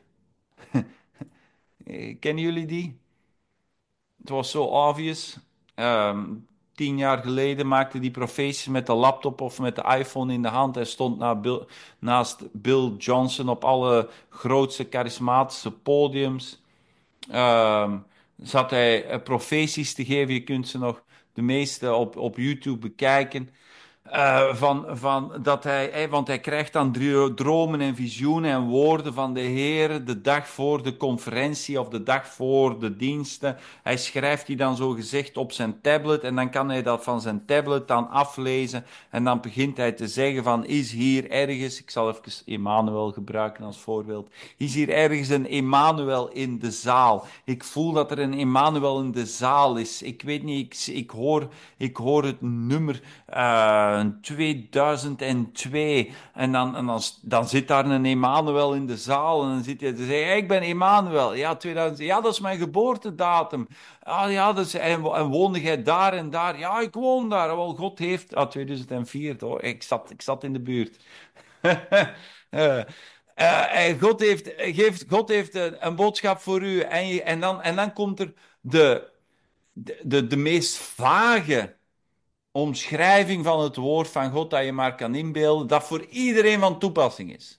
Kennen jullie die? Het was zo obvious. 10 jaar geleden maakte die profeties met de laptop of met de iPhone in de hand. Hij stond naast Bill Johnson op alle grootste charismatische podiums. Ehm, Zat hij profeties te geven. Je kunt ze nog de meeste op YouTube bekijken. Dat want hij krijgt dan dromen en visioenen en woorden van de Heer de dag voor de conferentie of de dag voor de diensten. Hij schrijft die dan zo gezegd op zijn tablet en dan kan hij dat van zijn tablet dan aflezen en dan begint hij te zeggen van is hier ergens, ik zal even Emmanuel gebruiken als voorbeeld, is hier ergens een Emmanuel in de zaal. Ik voel dat er een Emmanuel in de zaal is. Ik weet niet, ik hoor het nummer 2002. En dan zit daar een Emmanuel in de zaal. En dan zit hij te zeggen: hey, ik ben Emmanuel. Ja, 2000. Ja, dat is mijn geboortedatum. Ah ja, en woonde jij daar en daar? Ja, ik woon daar. Wel, God heeft. 2004, hoor. Ik zat in de buurt. En God heeft een boodschap voor u. En dan komt er de meest vage omschrijving van het woord van God dat je maar kan inbeelden, dat voor iedereen van toepassing is.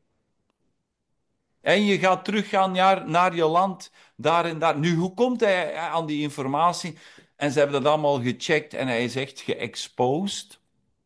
En je gaat teruggaan naar je land, daar en daar. Nu, hoe komt hij aan die informatie? En ze hebben dat allemaal gecheckt en hij is echt geëxposed.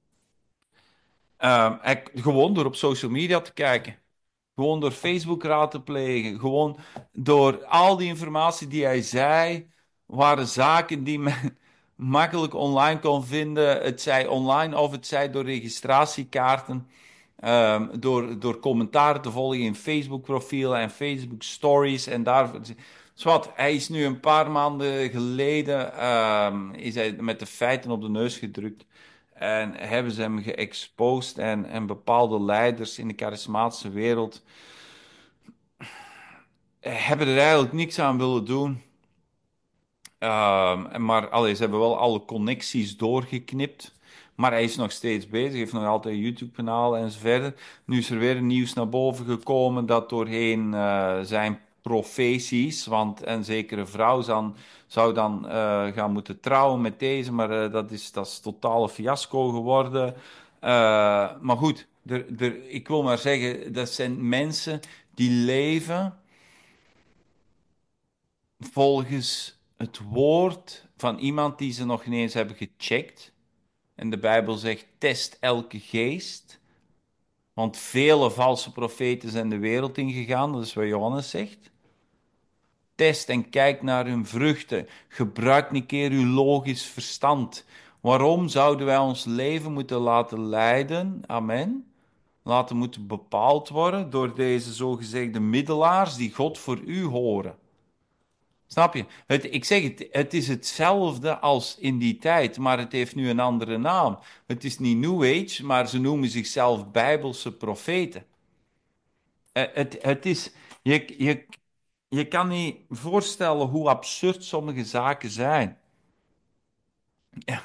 Gewoon door op social media te kijken. Gewoon door Facebook raad te plegen. Gewoon door al die informatie die hij zei, waren zaken die men makkelijk online kon vinden. Het zij online of het zij door registratiekaarten. Door commentaren te volgen in Facebook-profielen en Facebook-stories. En daar. Zwat, hij is nu een paar maanden geleden is hij met de feiten op de neus gedrukt. En hebben ze hem geëxposed en bepaalde leiders in de charismatische wereld hebben er eigenlijk niks aan willen doen. Maar allee, ze hebben wel alle connecties doorgeknipt. Maar hij is nog steeds bezig, heeft nog altijd een YouTube-kanaal en zo verder. Nu is er weer nieuws naar boven gekomen dat doorheen zijn profeties, want een zekere vrouw zou dan gaan moeten trouwen met deze, maar dat is totale fiasco geworden. Maar goed, ik wil maar zeggen, dat zijn mensen die leven volgens het woord van iemand die ze nog ineens hebben gecheckt. En de Bijbel zegt: test elke geest. Want vele valse profeten zijn de wereld ingegaan, dat is wat Johannes zegt. Test en kijk naar hun vruchten. Gebruik een keer uw logisch verstand. Waarom zouden wij ons leven moeten laten leiden? Amen. Laten moeten bepaald worden door deze zogezegde middelaars die God voor u horen. Snap je? Ik zeg het is hetzelfde als in die tijd, maar het heeft nu een andere naam. Het is niet New Age, maar ze noemen zichzelf Bijbelse profeten. Het is, je kan niet voorstellen hoe absurd sommige zaken zijn. Ja,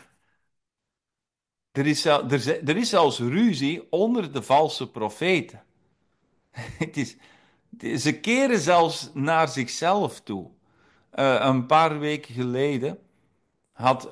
er is zelfs ruzie onder de valse profeten. Het is, ze keren zelfs naar zichzelf toe. Een paar weken geleden had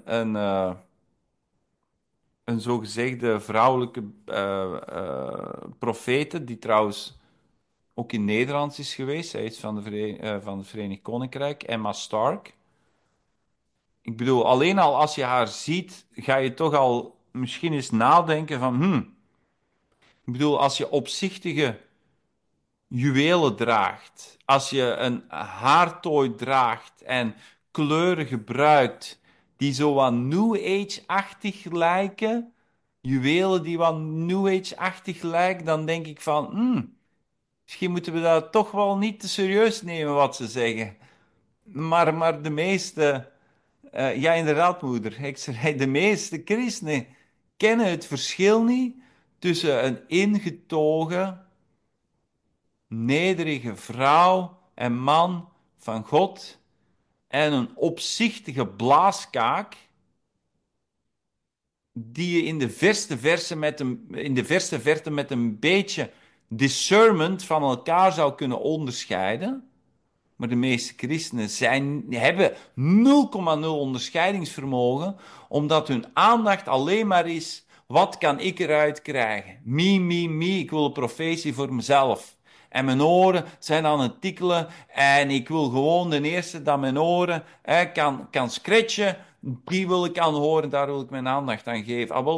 een zogezegde vrouwelijke profete, die trouwens ook in Nederland is geweest. Zij is van het Verenigd Koninkrijk, Emma Stark. Ik bedoel, alleen al als je haar ziet, ga je toch al misschien eens nadenken van, ik bedoel, als je opzichtige juwelen draagt, als je een haartooi draagt en kleuren gebruikt die zo wat New Age-achtig lijken, juwelen die wat New Age-achtig lijken, dan denk ik van, misschien moeten we dat toch wel niet te serieus nemen wat ze zeggen. Maar de meeste, ja inderdaad moeder, ik zeg, de meeste christenen kennen het verschil niet tussen een ingetogen nederige vrouw en man van God en een opzichtige blaaskaak die je in de verste verte met een beetje discernment van elkaar zou kunnen onderscheiden. Maar de meeste christenen hebben 0,0 onderscheidingsvermogen, omdat hun aandacht alleen maar is: wat kan ik eruit krijgen? Me, ik wil een profetie voor mezelf. En mijn oren zijn aan het tikkelen en ik wil gewoon de eerste dat mijn oren kan scratchen, die wil ik aanhoren, daar wil ik mijn aandacht aan geven. Ah, wel,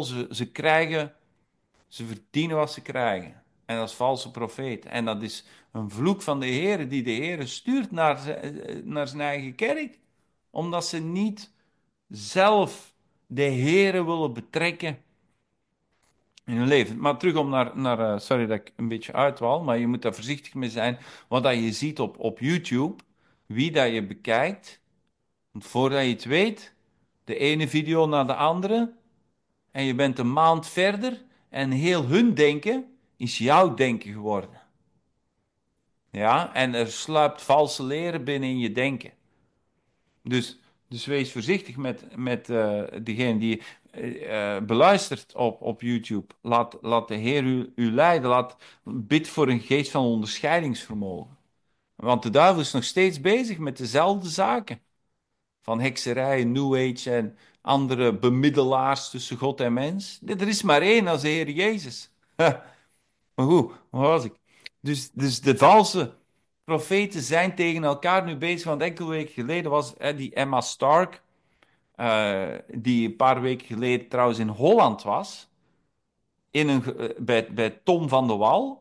ze verdienen wat ze krijgen. En dat is valse profeet. En dat is een vloek van de Heer, die de Heer stuurt naar zijn eigen kerk. Omdat ze niet zelf de Heer willen betrekken in hun leven. Maar terug om sorry dat ik een beetje uitwaal, maar je moet daar voorzichtig mee zijn. Wat dat je ziet op YouTube, wie dat je bekijkt. Want voordat je het weet, de ene video naar de andere. En je bent een maand verder en heel hun denken is jouw denken geworden. Ja, en er sluipt valse leren binnen in je denken. Dus wees voorzichtig met degene die beluistert op YouTube. Laat de Heer u leiden. Bid voor een geest van onderscheidingsvermogen. Want de duivel is nog steeds bezig met dezelfde zaken. Van hekserij, New Age en andere bemiddelaars tussen God en mens. Er is maar één, als de Heer Jezus. Maar goed, waar was ik? Dus de valse profeten zijn tegen elkaar nu bezig. Want enkele weken geleden was die Emma Stark, die een paar weken geleden trouwens in Holland was, bij Tom van de Wal.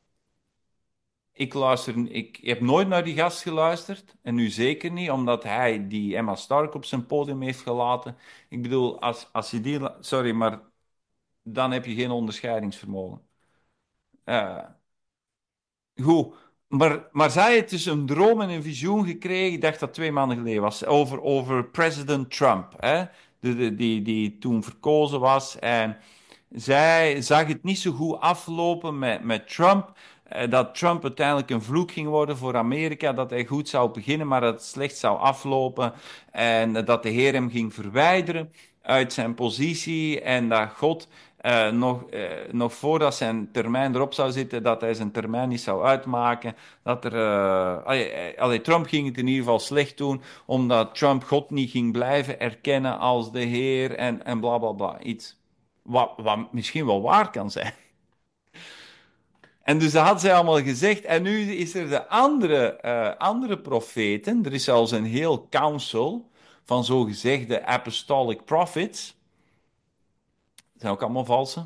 Ik heb nooit naar die gast geluisterd. En nu zeker niet, omdat hij die Emma Stark op zijn podium heeft gelaten. Ik bedoel, als je die... Sorry, maar dan heb je geen onderscheidingsvermogen. Uh, Goed, maar zij heeft dus een droom en een visioen gekregen, ik dacht dat 2 maanden geleden was, over president Trump, hè? Die toen verkozen was. En zij zag het niet zo goed aflopen met Trump. Dat Trump uiteindelijk een vloek ging worden voor Amerika. Dat hij goed zou beginnen, maar dat het slecht zou aflopen. En dat de Heer hem ging verwijderen uit zijn positie. En dat God nog voordat zijn termijn erop zou zitten, dat hij zijn termijn niet zou uitmaken. Dat er, Trump ging het in ieder geval slecht doen, omdat Trump God niet ging blijven erkennen als de Heer en bla bla bla. Iets wat misschien wel waar kan zijn. En dus dat had zij allemaal gezegd. En nu is er de andere profeten. Er is zelfs een heel council van zogezegde apostolic prophets. Dat zijn ook allemaal valse.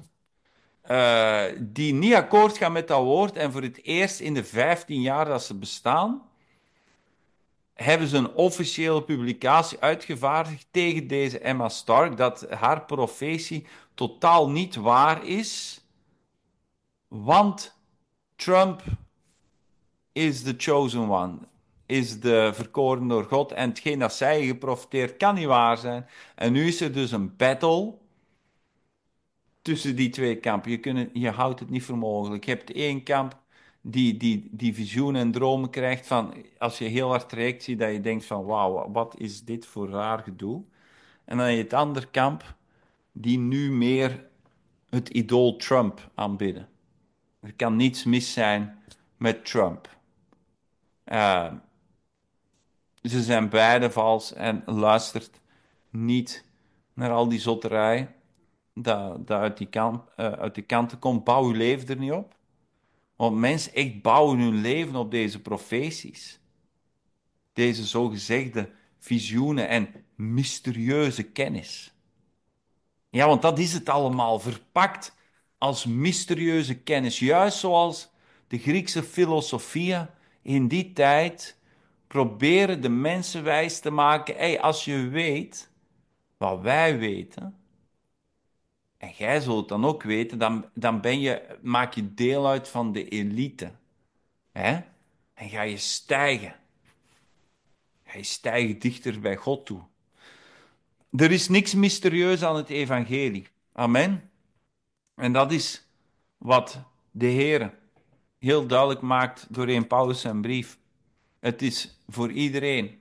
Die niet akkoord gaan met dat woord. En voor het eerst in de 15 jaar dat ze bestaan, hebben ze een officiële publicatie uitgevaardigd tegen deze Emma Stark, dat haar profetie totaal niet waar is, want Trump is the chosen one, is de verkoren door God, en hetgeen dat zij geprofiteerd kan niet waar zijn. En nu is er dus een battle tussen die twee kampen. Je houdt het niet voor mogelijk. Je hebt één kamp die visioenen en dromen krijgt van, als je heel hard trekt, zie dat je denkt van, wauw, wat is dit voor raar gedoe? En dan heb je het andere kamp die nu meer het idool Trump aanbidden. Er kan niets mis zijn met Trump. Uh, Ze zijn beide vals en luistert niet naar al die zotterij dat uit die kanten komt. Bouw uw leven er niet op. Want mensen echt bouwen hun leven op deze profeties. Deze zogezegde visioenen en mysterieuze kennis. Ja, want dat is het allemaal, verpakt als mysterieuze kennis. Juist zoals de Griekse filosofieën in die tijd proberen de mensen wijs te maken. Hey, als je weet wat wij weten, en jij zult het dan ook weten, dan maak je deel uit van de elite. Hè? En ga je stijgen. Ga je stijgen dichter bij God toe. Er is niks mysterieus aan het evangelie. Amen. En dat is wat de Heer heel duidelijk maakt door een Paulus zijn brief. Het is voor iedereen.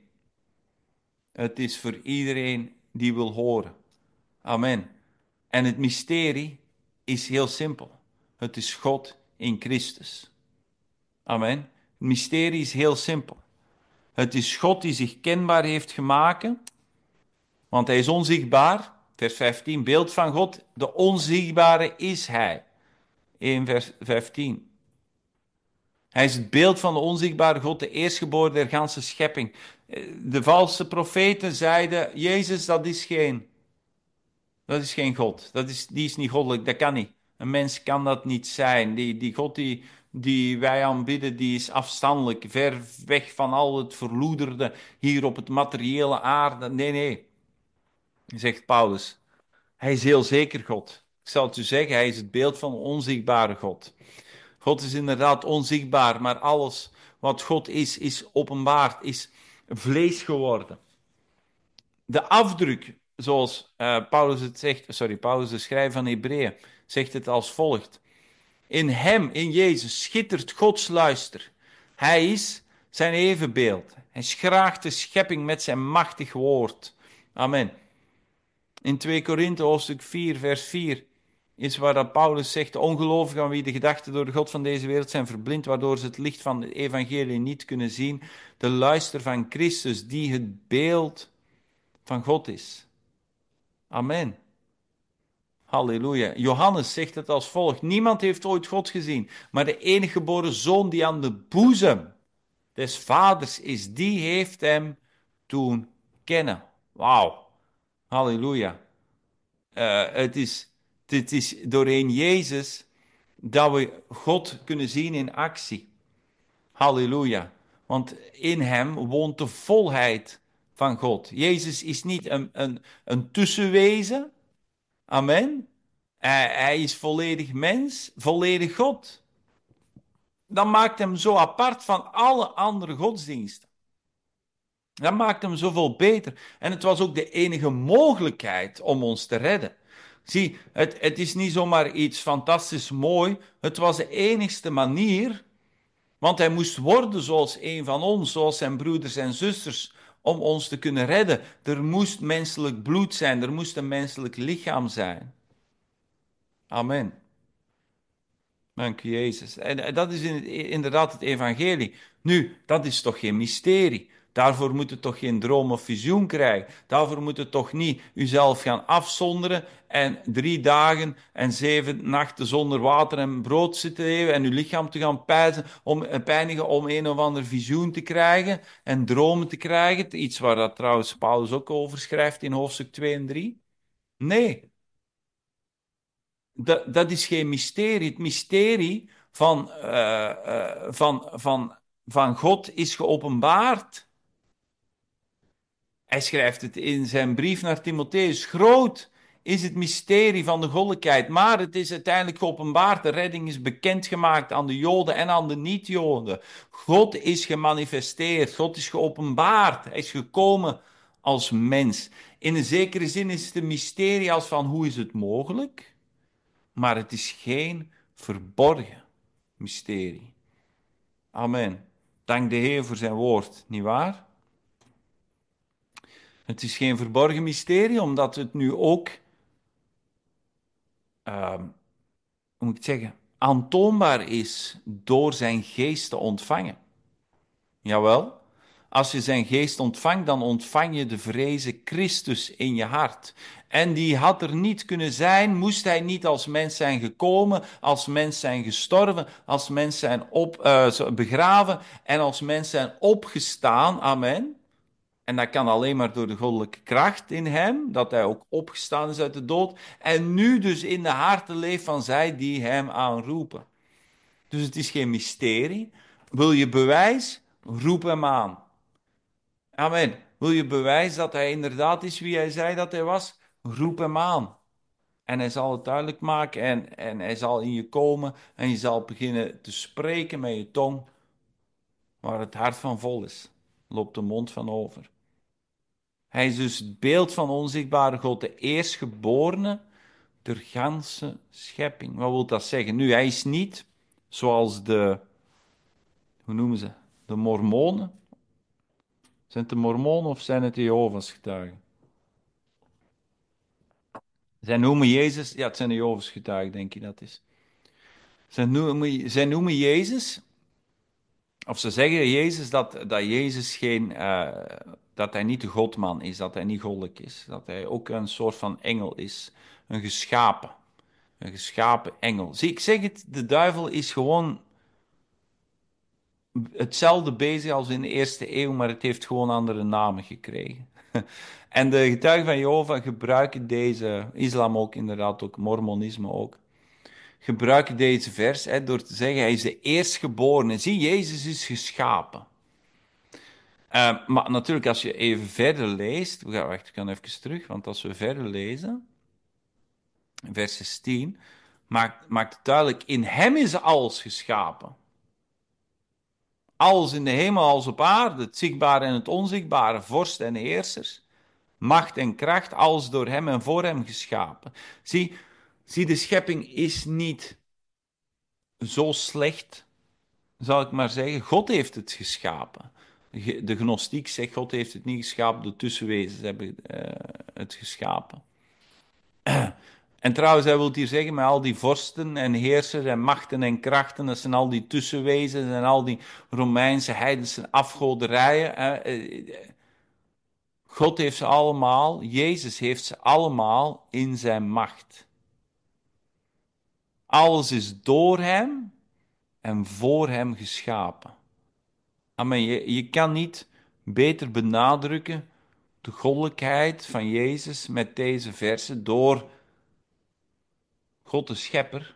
Het is voor iedereen die wil horen. Amen. En het mysterie is heel simpel. Het is God in Christus. Amen. Het mysterie is heel simpel. Het is God die zich kenbaar heeft gemaakt, want hij is onzichtbaar. Vers 15, beeld van God, de onzichtbare is hij. 1 vers 15. Hij is het beeld van de onzichtbare God, de eerstgeboren der ganse schepping. De valse profeten zeiden, Jezus, dat is geen God. Die is niet goddelijk, dat kan niet. Een mens kan dat niet zijn. Die God die wij aanbidden, die is afstandelijk, ver weg van al het verloederde hier op het materiële aarde. Nee, nee, zegt Paulus. Hij is heel zeker God. Ik zal het u zeggen, hij is het beeld van een onzichtbare God. God is inderdaad onzichtbaar, maar alles wat God is openbaard, is vlees geworden. De afdruk, zoals Paulus het zegt, Paulus, de schrijver van Hebreeën, zegt het als volgt. In hem, in Jezus, schittert Gods luister. Hij is zijn evenbeeld. Hij schraagt de schepping met zijn machtig woord. Amen. In 2 Korinthe hoofdstuk 4, vers 4 is waar dat Paulus zegt, de ongelovigen aan wie de gedachten door de God van deze wereld zijn verblind, waardoor ze het licht van het evangelie niet kunnen zien, de luister van Christus, die het beeld van God is. Amen. Halleluja. Johannes zegt het als volgt, niemand heeft ooit God gezien, maar de enige geboren zoon die aan de boezem des vaders is, die heeft hem toen kennen. Wauw. Halleluja. Het is doorheen Jezus dat we God kunnen zien in actie. Halleluja. Want in hem woont de volheid van God. Jezus is niet een tussenwezen. Amen. Hij is volledig mens, volledig God. Dat maakt hem zo apart van alle andere godsdiensten. Dat maakt hem zoveel beter. En het was ook de enige mogelijkheid om ons te redden. Zie, het is niet zomaar iets fantastisch mooi. Het was de enigste manier, want hij moest worden zoals een van ons, zoals zijn broeders en zusters, om ons te kunnen redden. Er moest menselijk bloed zijn, er moest een menselijk lichaam zijn. Amen. Dank u, Jezus. En dat is inderdaad het evangelie. Nu, dat is toch geen mysterie. Daarvoor moet u toch geen droom of visioen krijgen. Daarvoor moet u toch niet uzelf gaan afzonderen en 3 dagen en 7 nachten zonder water en brood zitten leven en uw lichaam te gaan pijnigen om een of ander visioen te krijgen en dromen te krijgen. Iets waar dat trouwens Paulus ook over schrijft in hoofdstuk 2 en 3. Nee, dat is geen mysterie. Het mysterie van God is geopenbaard. Hij schrijft het in zijn brief naar Timotheus. Groot is het mysterie van de goddelijkheid, maar het is uiteindelijk geopenbaard. De redding is bekendgemaakt aan de Joden en aan de niet-Joden. God is gemanifesteerd, God is geopenbaard. Hij is gekomen als mens. In een zekere zin is het een mysterie als van hoe is het mogelijk? Maar het is geen verborgen mysterie. Amen. Dank de Heer voor zijn woord, nietwaar? Het is geen verborgen mysterie, omdat het nu ook, hoe moet ik het zeggen, aantoonbaar is door zijn geest te ontvangen. Jawel. Als je zijn geest ontvangt, dan ontvang je de vrezen Christus in je hart. En die had er niet kunnen zijn, moest hij niet als mens zijn gekomen, als mens zijn gestorven, als mens zijn begraven en als mens zijn opgestaan. Amen. En dat kan alleen maar door de goddelijke kracht in hem, dat hij ook opgestaan is uit de dood. En nu dus in de harten leeft van zij die hem aanroepen. Dus het is geen mysterie. Wil je bewijs? Roep hem aan. Amen. Wil je bewijs dat hij inderdaad is wie hij zei dat hij was? Roep hem aan. En hij zal het duidelijk maken en hij zal in je komen en je zal beginnen te spreken met je tong. Waar het hart van vol is, loopt de mond van over. Hij is dus het beeld van onzichtbare God, de eerstgeborene der ganse schepping. Wat wil dat zeggen? Nu, hij is niet zoals hoe noemen ze, de Mormonen. Zijn het de Mormonen of zijn het de Jehovah's getuigen? Zij noemen Jezus, ja, het zijn de Jehovah's getuigen, denk je dat is. Zij noemen Jezus, of ze zeggen Jezus dat Jezus dat hij niet de Godman is, dat hij niet goddelijk is, dat hij ook een soort van engel is, een geschapen, een geschapen engel. Zie, ik zeg het, de duivel is gewoon hetzelfde bezig als in de eerste eeuw, maar het heeft gewoon andere namen gekregen. En de getuigen van Jehovah gebruiken deze, islam ook inderdaad, ook mormonisme ook, gebruiken deze vers door te zeggen, hij is de eerstgeborene. Zie, Jezus is geschapen. Maar natuurlijk, als je even verder leest, wacht, ik kan even terug, want als we verder lezen, vers 16, maakt het duidelijk, in hem is alles geschapen. Alles in de hemel als op aarde, het zichtbare en het onzichtbare, vorsten en heersers, macht en kracht, alles door hem en voor hem geschapen. Zie, de schepping is niet zo slecht, zal ik maar zeggen. God heeft het geschapen. De gnostiek zegt, God heeft het niet geschapen, de tussenwezens hebben het geschapen. En trouwens, hij wil hier zeggen, met al die vorsten en heersers en machten en krachten, dat zijn al die tussenwezens en al die Romeinse heidense afgoderijen. God heeft ze allemaal, Jezus heeft ze allemaal in zijn macht. Alles is door hem en voor hem geschapen. Amen. Je kan niet beter benadrukken de goddelijkheid van Jezus met deze versen door God de Schepper.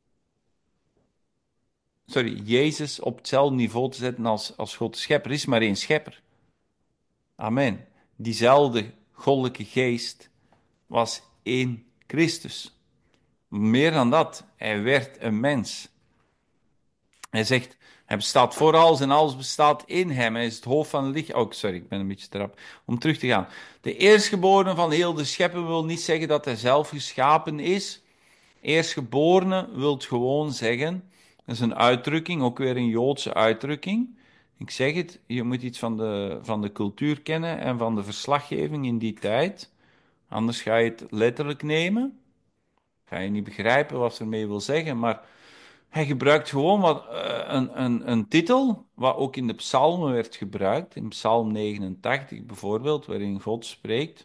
Sorry, Jezus op hetzelfde niveau te zetten als God de Schepper. Er is maar één Schepper. Amen. Diezelfde goddelijke geest was in Christus. Meer dan dat, hij werd een mens. Hij zegt, hij bestaat voor alles en alles bestaat in hem. Hij is het hoofd van het lichaam. Oh, sorry, ik ben een beetje te rap. Om terug te gaan. De eerstgeborene van heel de schepping wil niet zeggen dat hij zelf geschapen is. Eerstgeborene wil gewoon zeggen, dat is een uitdrukking, ook weer een Joodse uitdrukking. Ik zeg het, je moet iets van de cultuur kennen en van de verslaggeving in die tijd. Anders ga je het letterlijk nemen. Ga je niet begrijpen wat ze ermee wil zeggen, maar hij gebruikt gewoon een titel, wat ook in de psalmen werd gebruikt, in Psalm 89 bijvoorbeeld, waarin God spreekt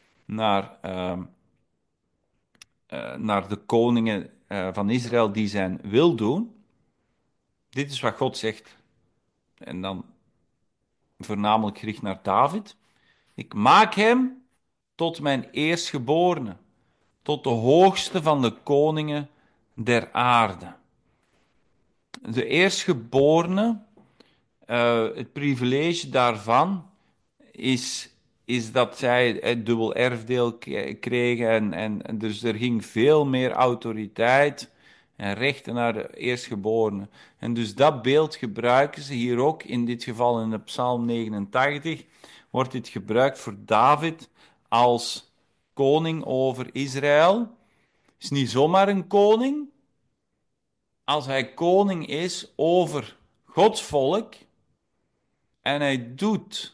naar de koningen van Israël die zijn wil doen. Dit is wat God zegt, en dan voornamelijk gericht naar David. Ik maak hem tot mijn eerstgeborene, tot de hoogste van de koningen der aarde. De eerstgeborene, het privilege daarvan is dat zij het dubbel erfdeel kregen en dus er ging veel meer autoriteit en rechten naar de eerstgeborene. En dus dat beeld gebruiken ze hier ook, in dit geval in de Psalm 89, wordt dit gebruikt voor David als koning over Israël. Is niet zomaar een koning. Als hij koning is over Gods volk en hij doet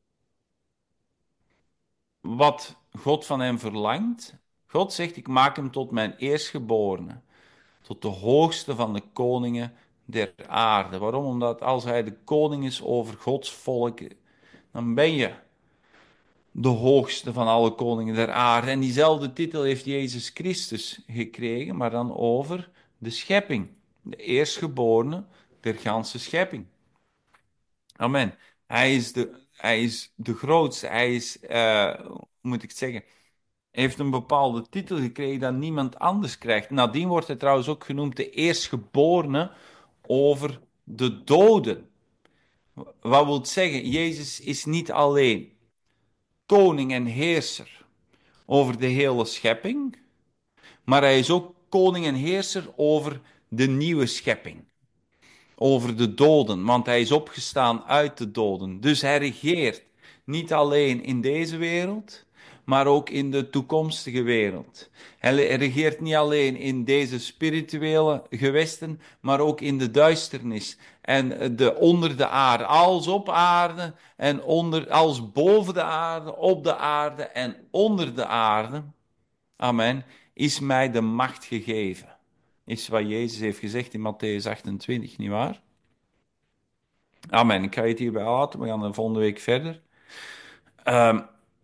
wat God van hem verlangt. God zegt, ik maak hem tot mijn eerstgeborene, tot de hoogste van de koningen der aarde. Waarom? Omdat als hij de koning is over Gods volk, dan ben je de hoogste van alle koningen der aarde. En diezelfde titel heeft Jezus Christus gekregen, maar dan over de schepping. De eerstgeborene der ganse schepping. Amen. Hij is de grootste. Hij is, hoe moet ik het zeggen? Hij heeft een bepaalde titel gekregen dat niemand anders krijgt. Nadien wordt hij trouwens ook genoemd de eerstgeborene over de doden. Wat wil het zeggen? Jezus is niet alleen koning en heerser over de hele schepping, maar hij is ook koning en heerser over de nieuwe schepping. Over de doden, want hij is opgestaan uit de doden. Dus hij regeert niet alleen in deze wereld, maar ook in de toekomstige wereld. Hij regeert niet alleen in deze spirituele gewesten, maar ook in de duisternis en onder de aarde. Als op aarde en als boven de aarde, op de aarde en onder de aarde. Amen. Is mij de macht gegeven. is wat Jezus heeft gezegd in Matthäus 28, nietwaar? Amen. Ik ga het hierbij laten. We gaan de volgende week verder. Ehm,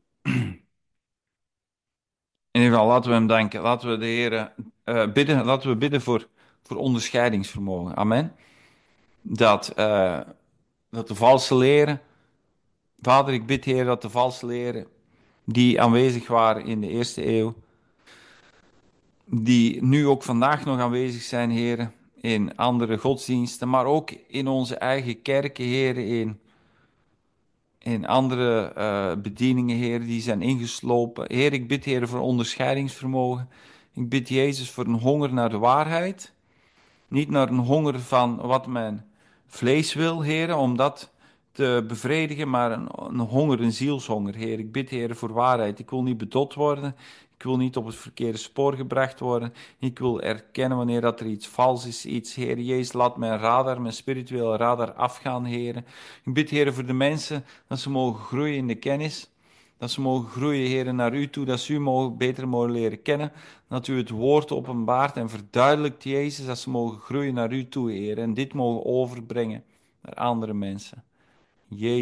in ieder geval, laten we hem danken. Laten we de Heer bidden. Laten we bidden voor onderscheidingsvermogen. Amen. Dat de valse leren. Vader, ik bid, Heer, dat de valse leren die aanwezig waren in de eerste eeuw, die nu ook vandaag nog aanwezig zijn, Heer, in andere godsdiensten, maar ook in onze eigen kerken, Heer, in andere bedieningen, Heer, die zijn ingeslopen. Heer, ik bid, Heer, voor onderscheidingsvermogen. Ik bid, Jezus, voor een honger naar de waarheid. Niet naar een honger van wat mijn vlees wil, Heer, om dat te bevredigen, maar een honger, een zielshonger, Heer. Ik bid, Heer, voor waarheid. Ik wil niet bedot worden. Ik wil niet op het verkeerde spoor gebracht worden. Ik wil erkennen wanneer dat er iets vals is, iets, Heer Jezus, laat mijn radar, mijn spirituele radar afgaan, Heer. Ik bid, Heer, voor de mensen, dat ze mogen groeien in de kennis. Dat ze mogen groeien, Heer, naar u toe, dat ze u beter mogen leren kennen. Dat u het woord openbaart en verduidelijkt, Jezus, dat ze mogen groeien naar u toe, Heer. En dit mogen overbrengen naar andere mensen. Jezus.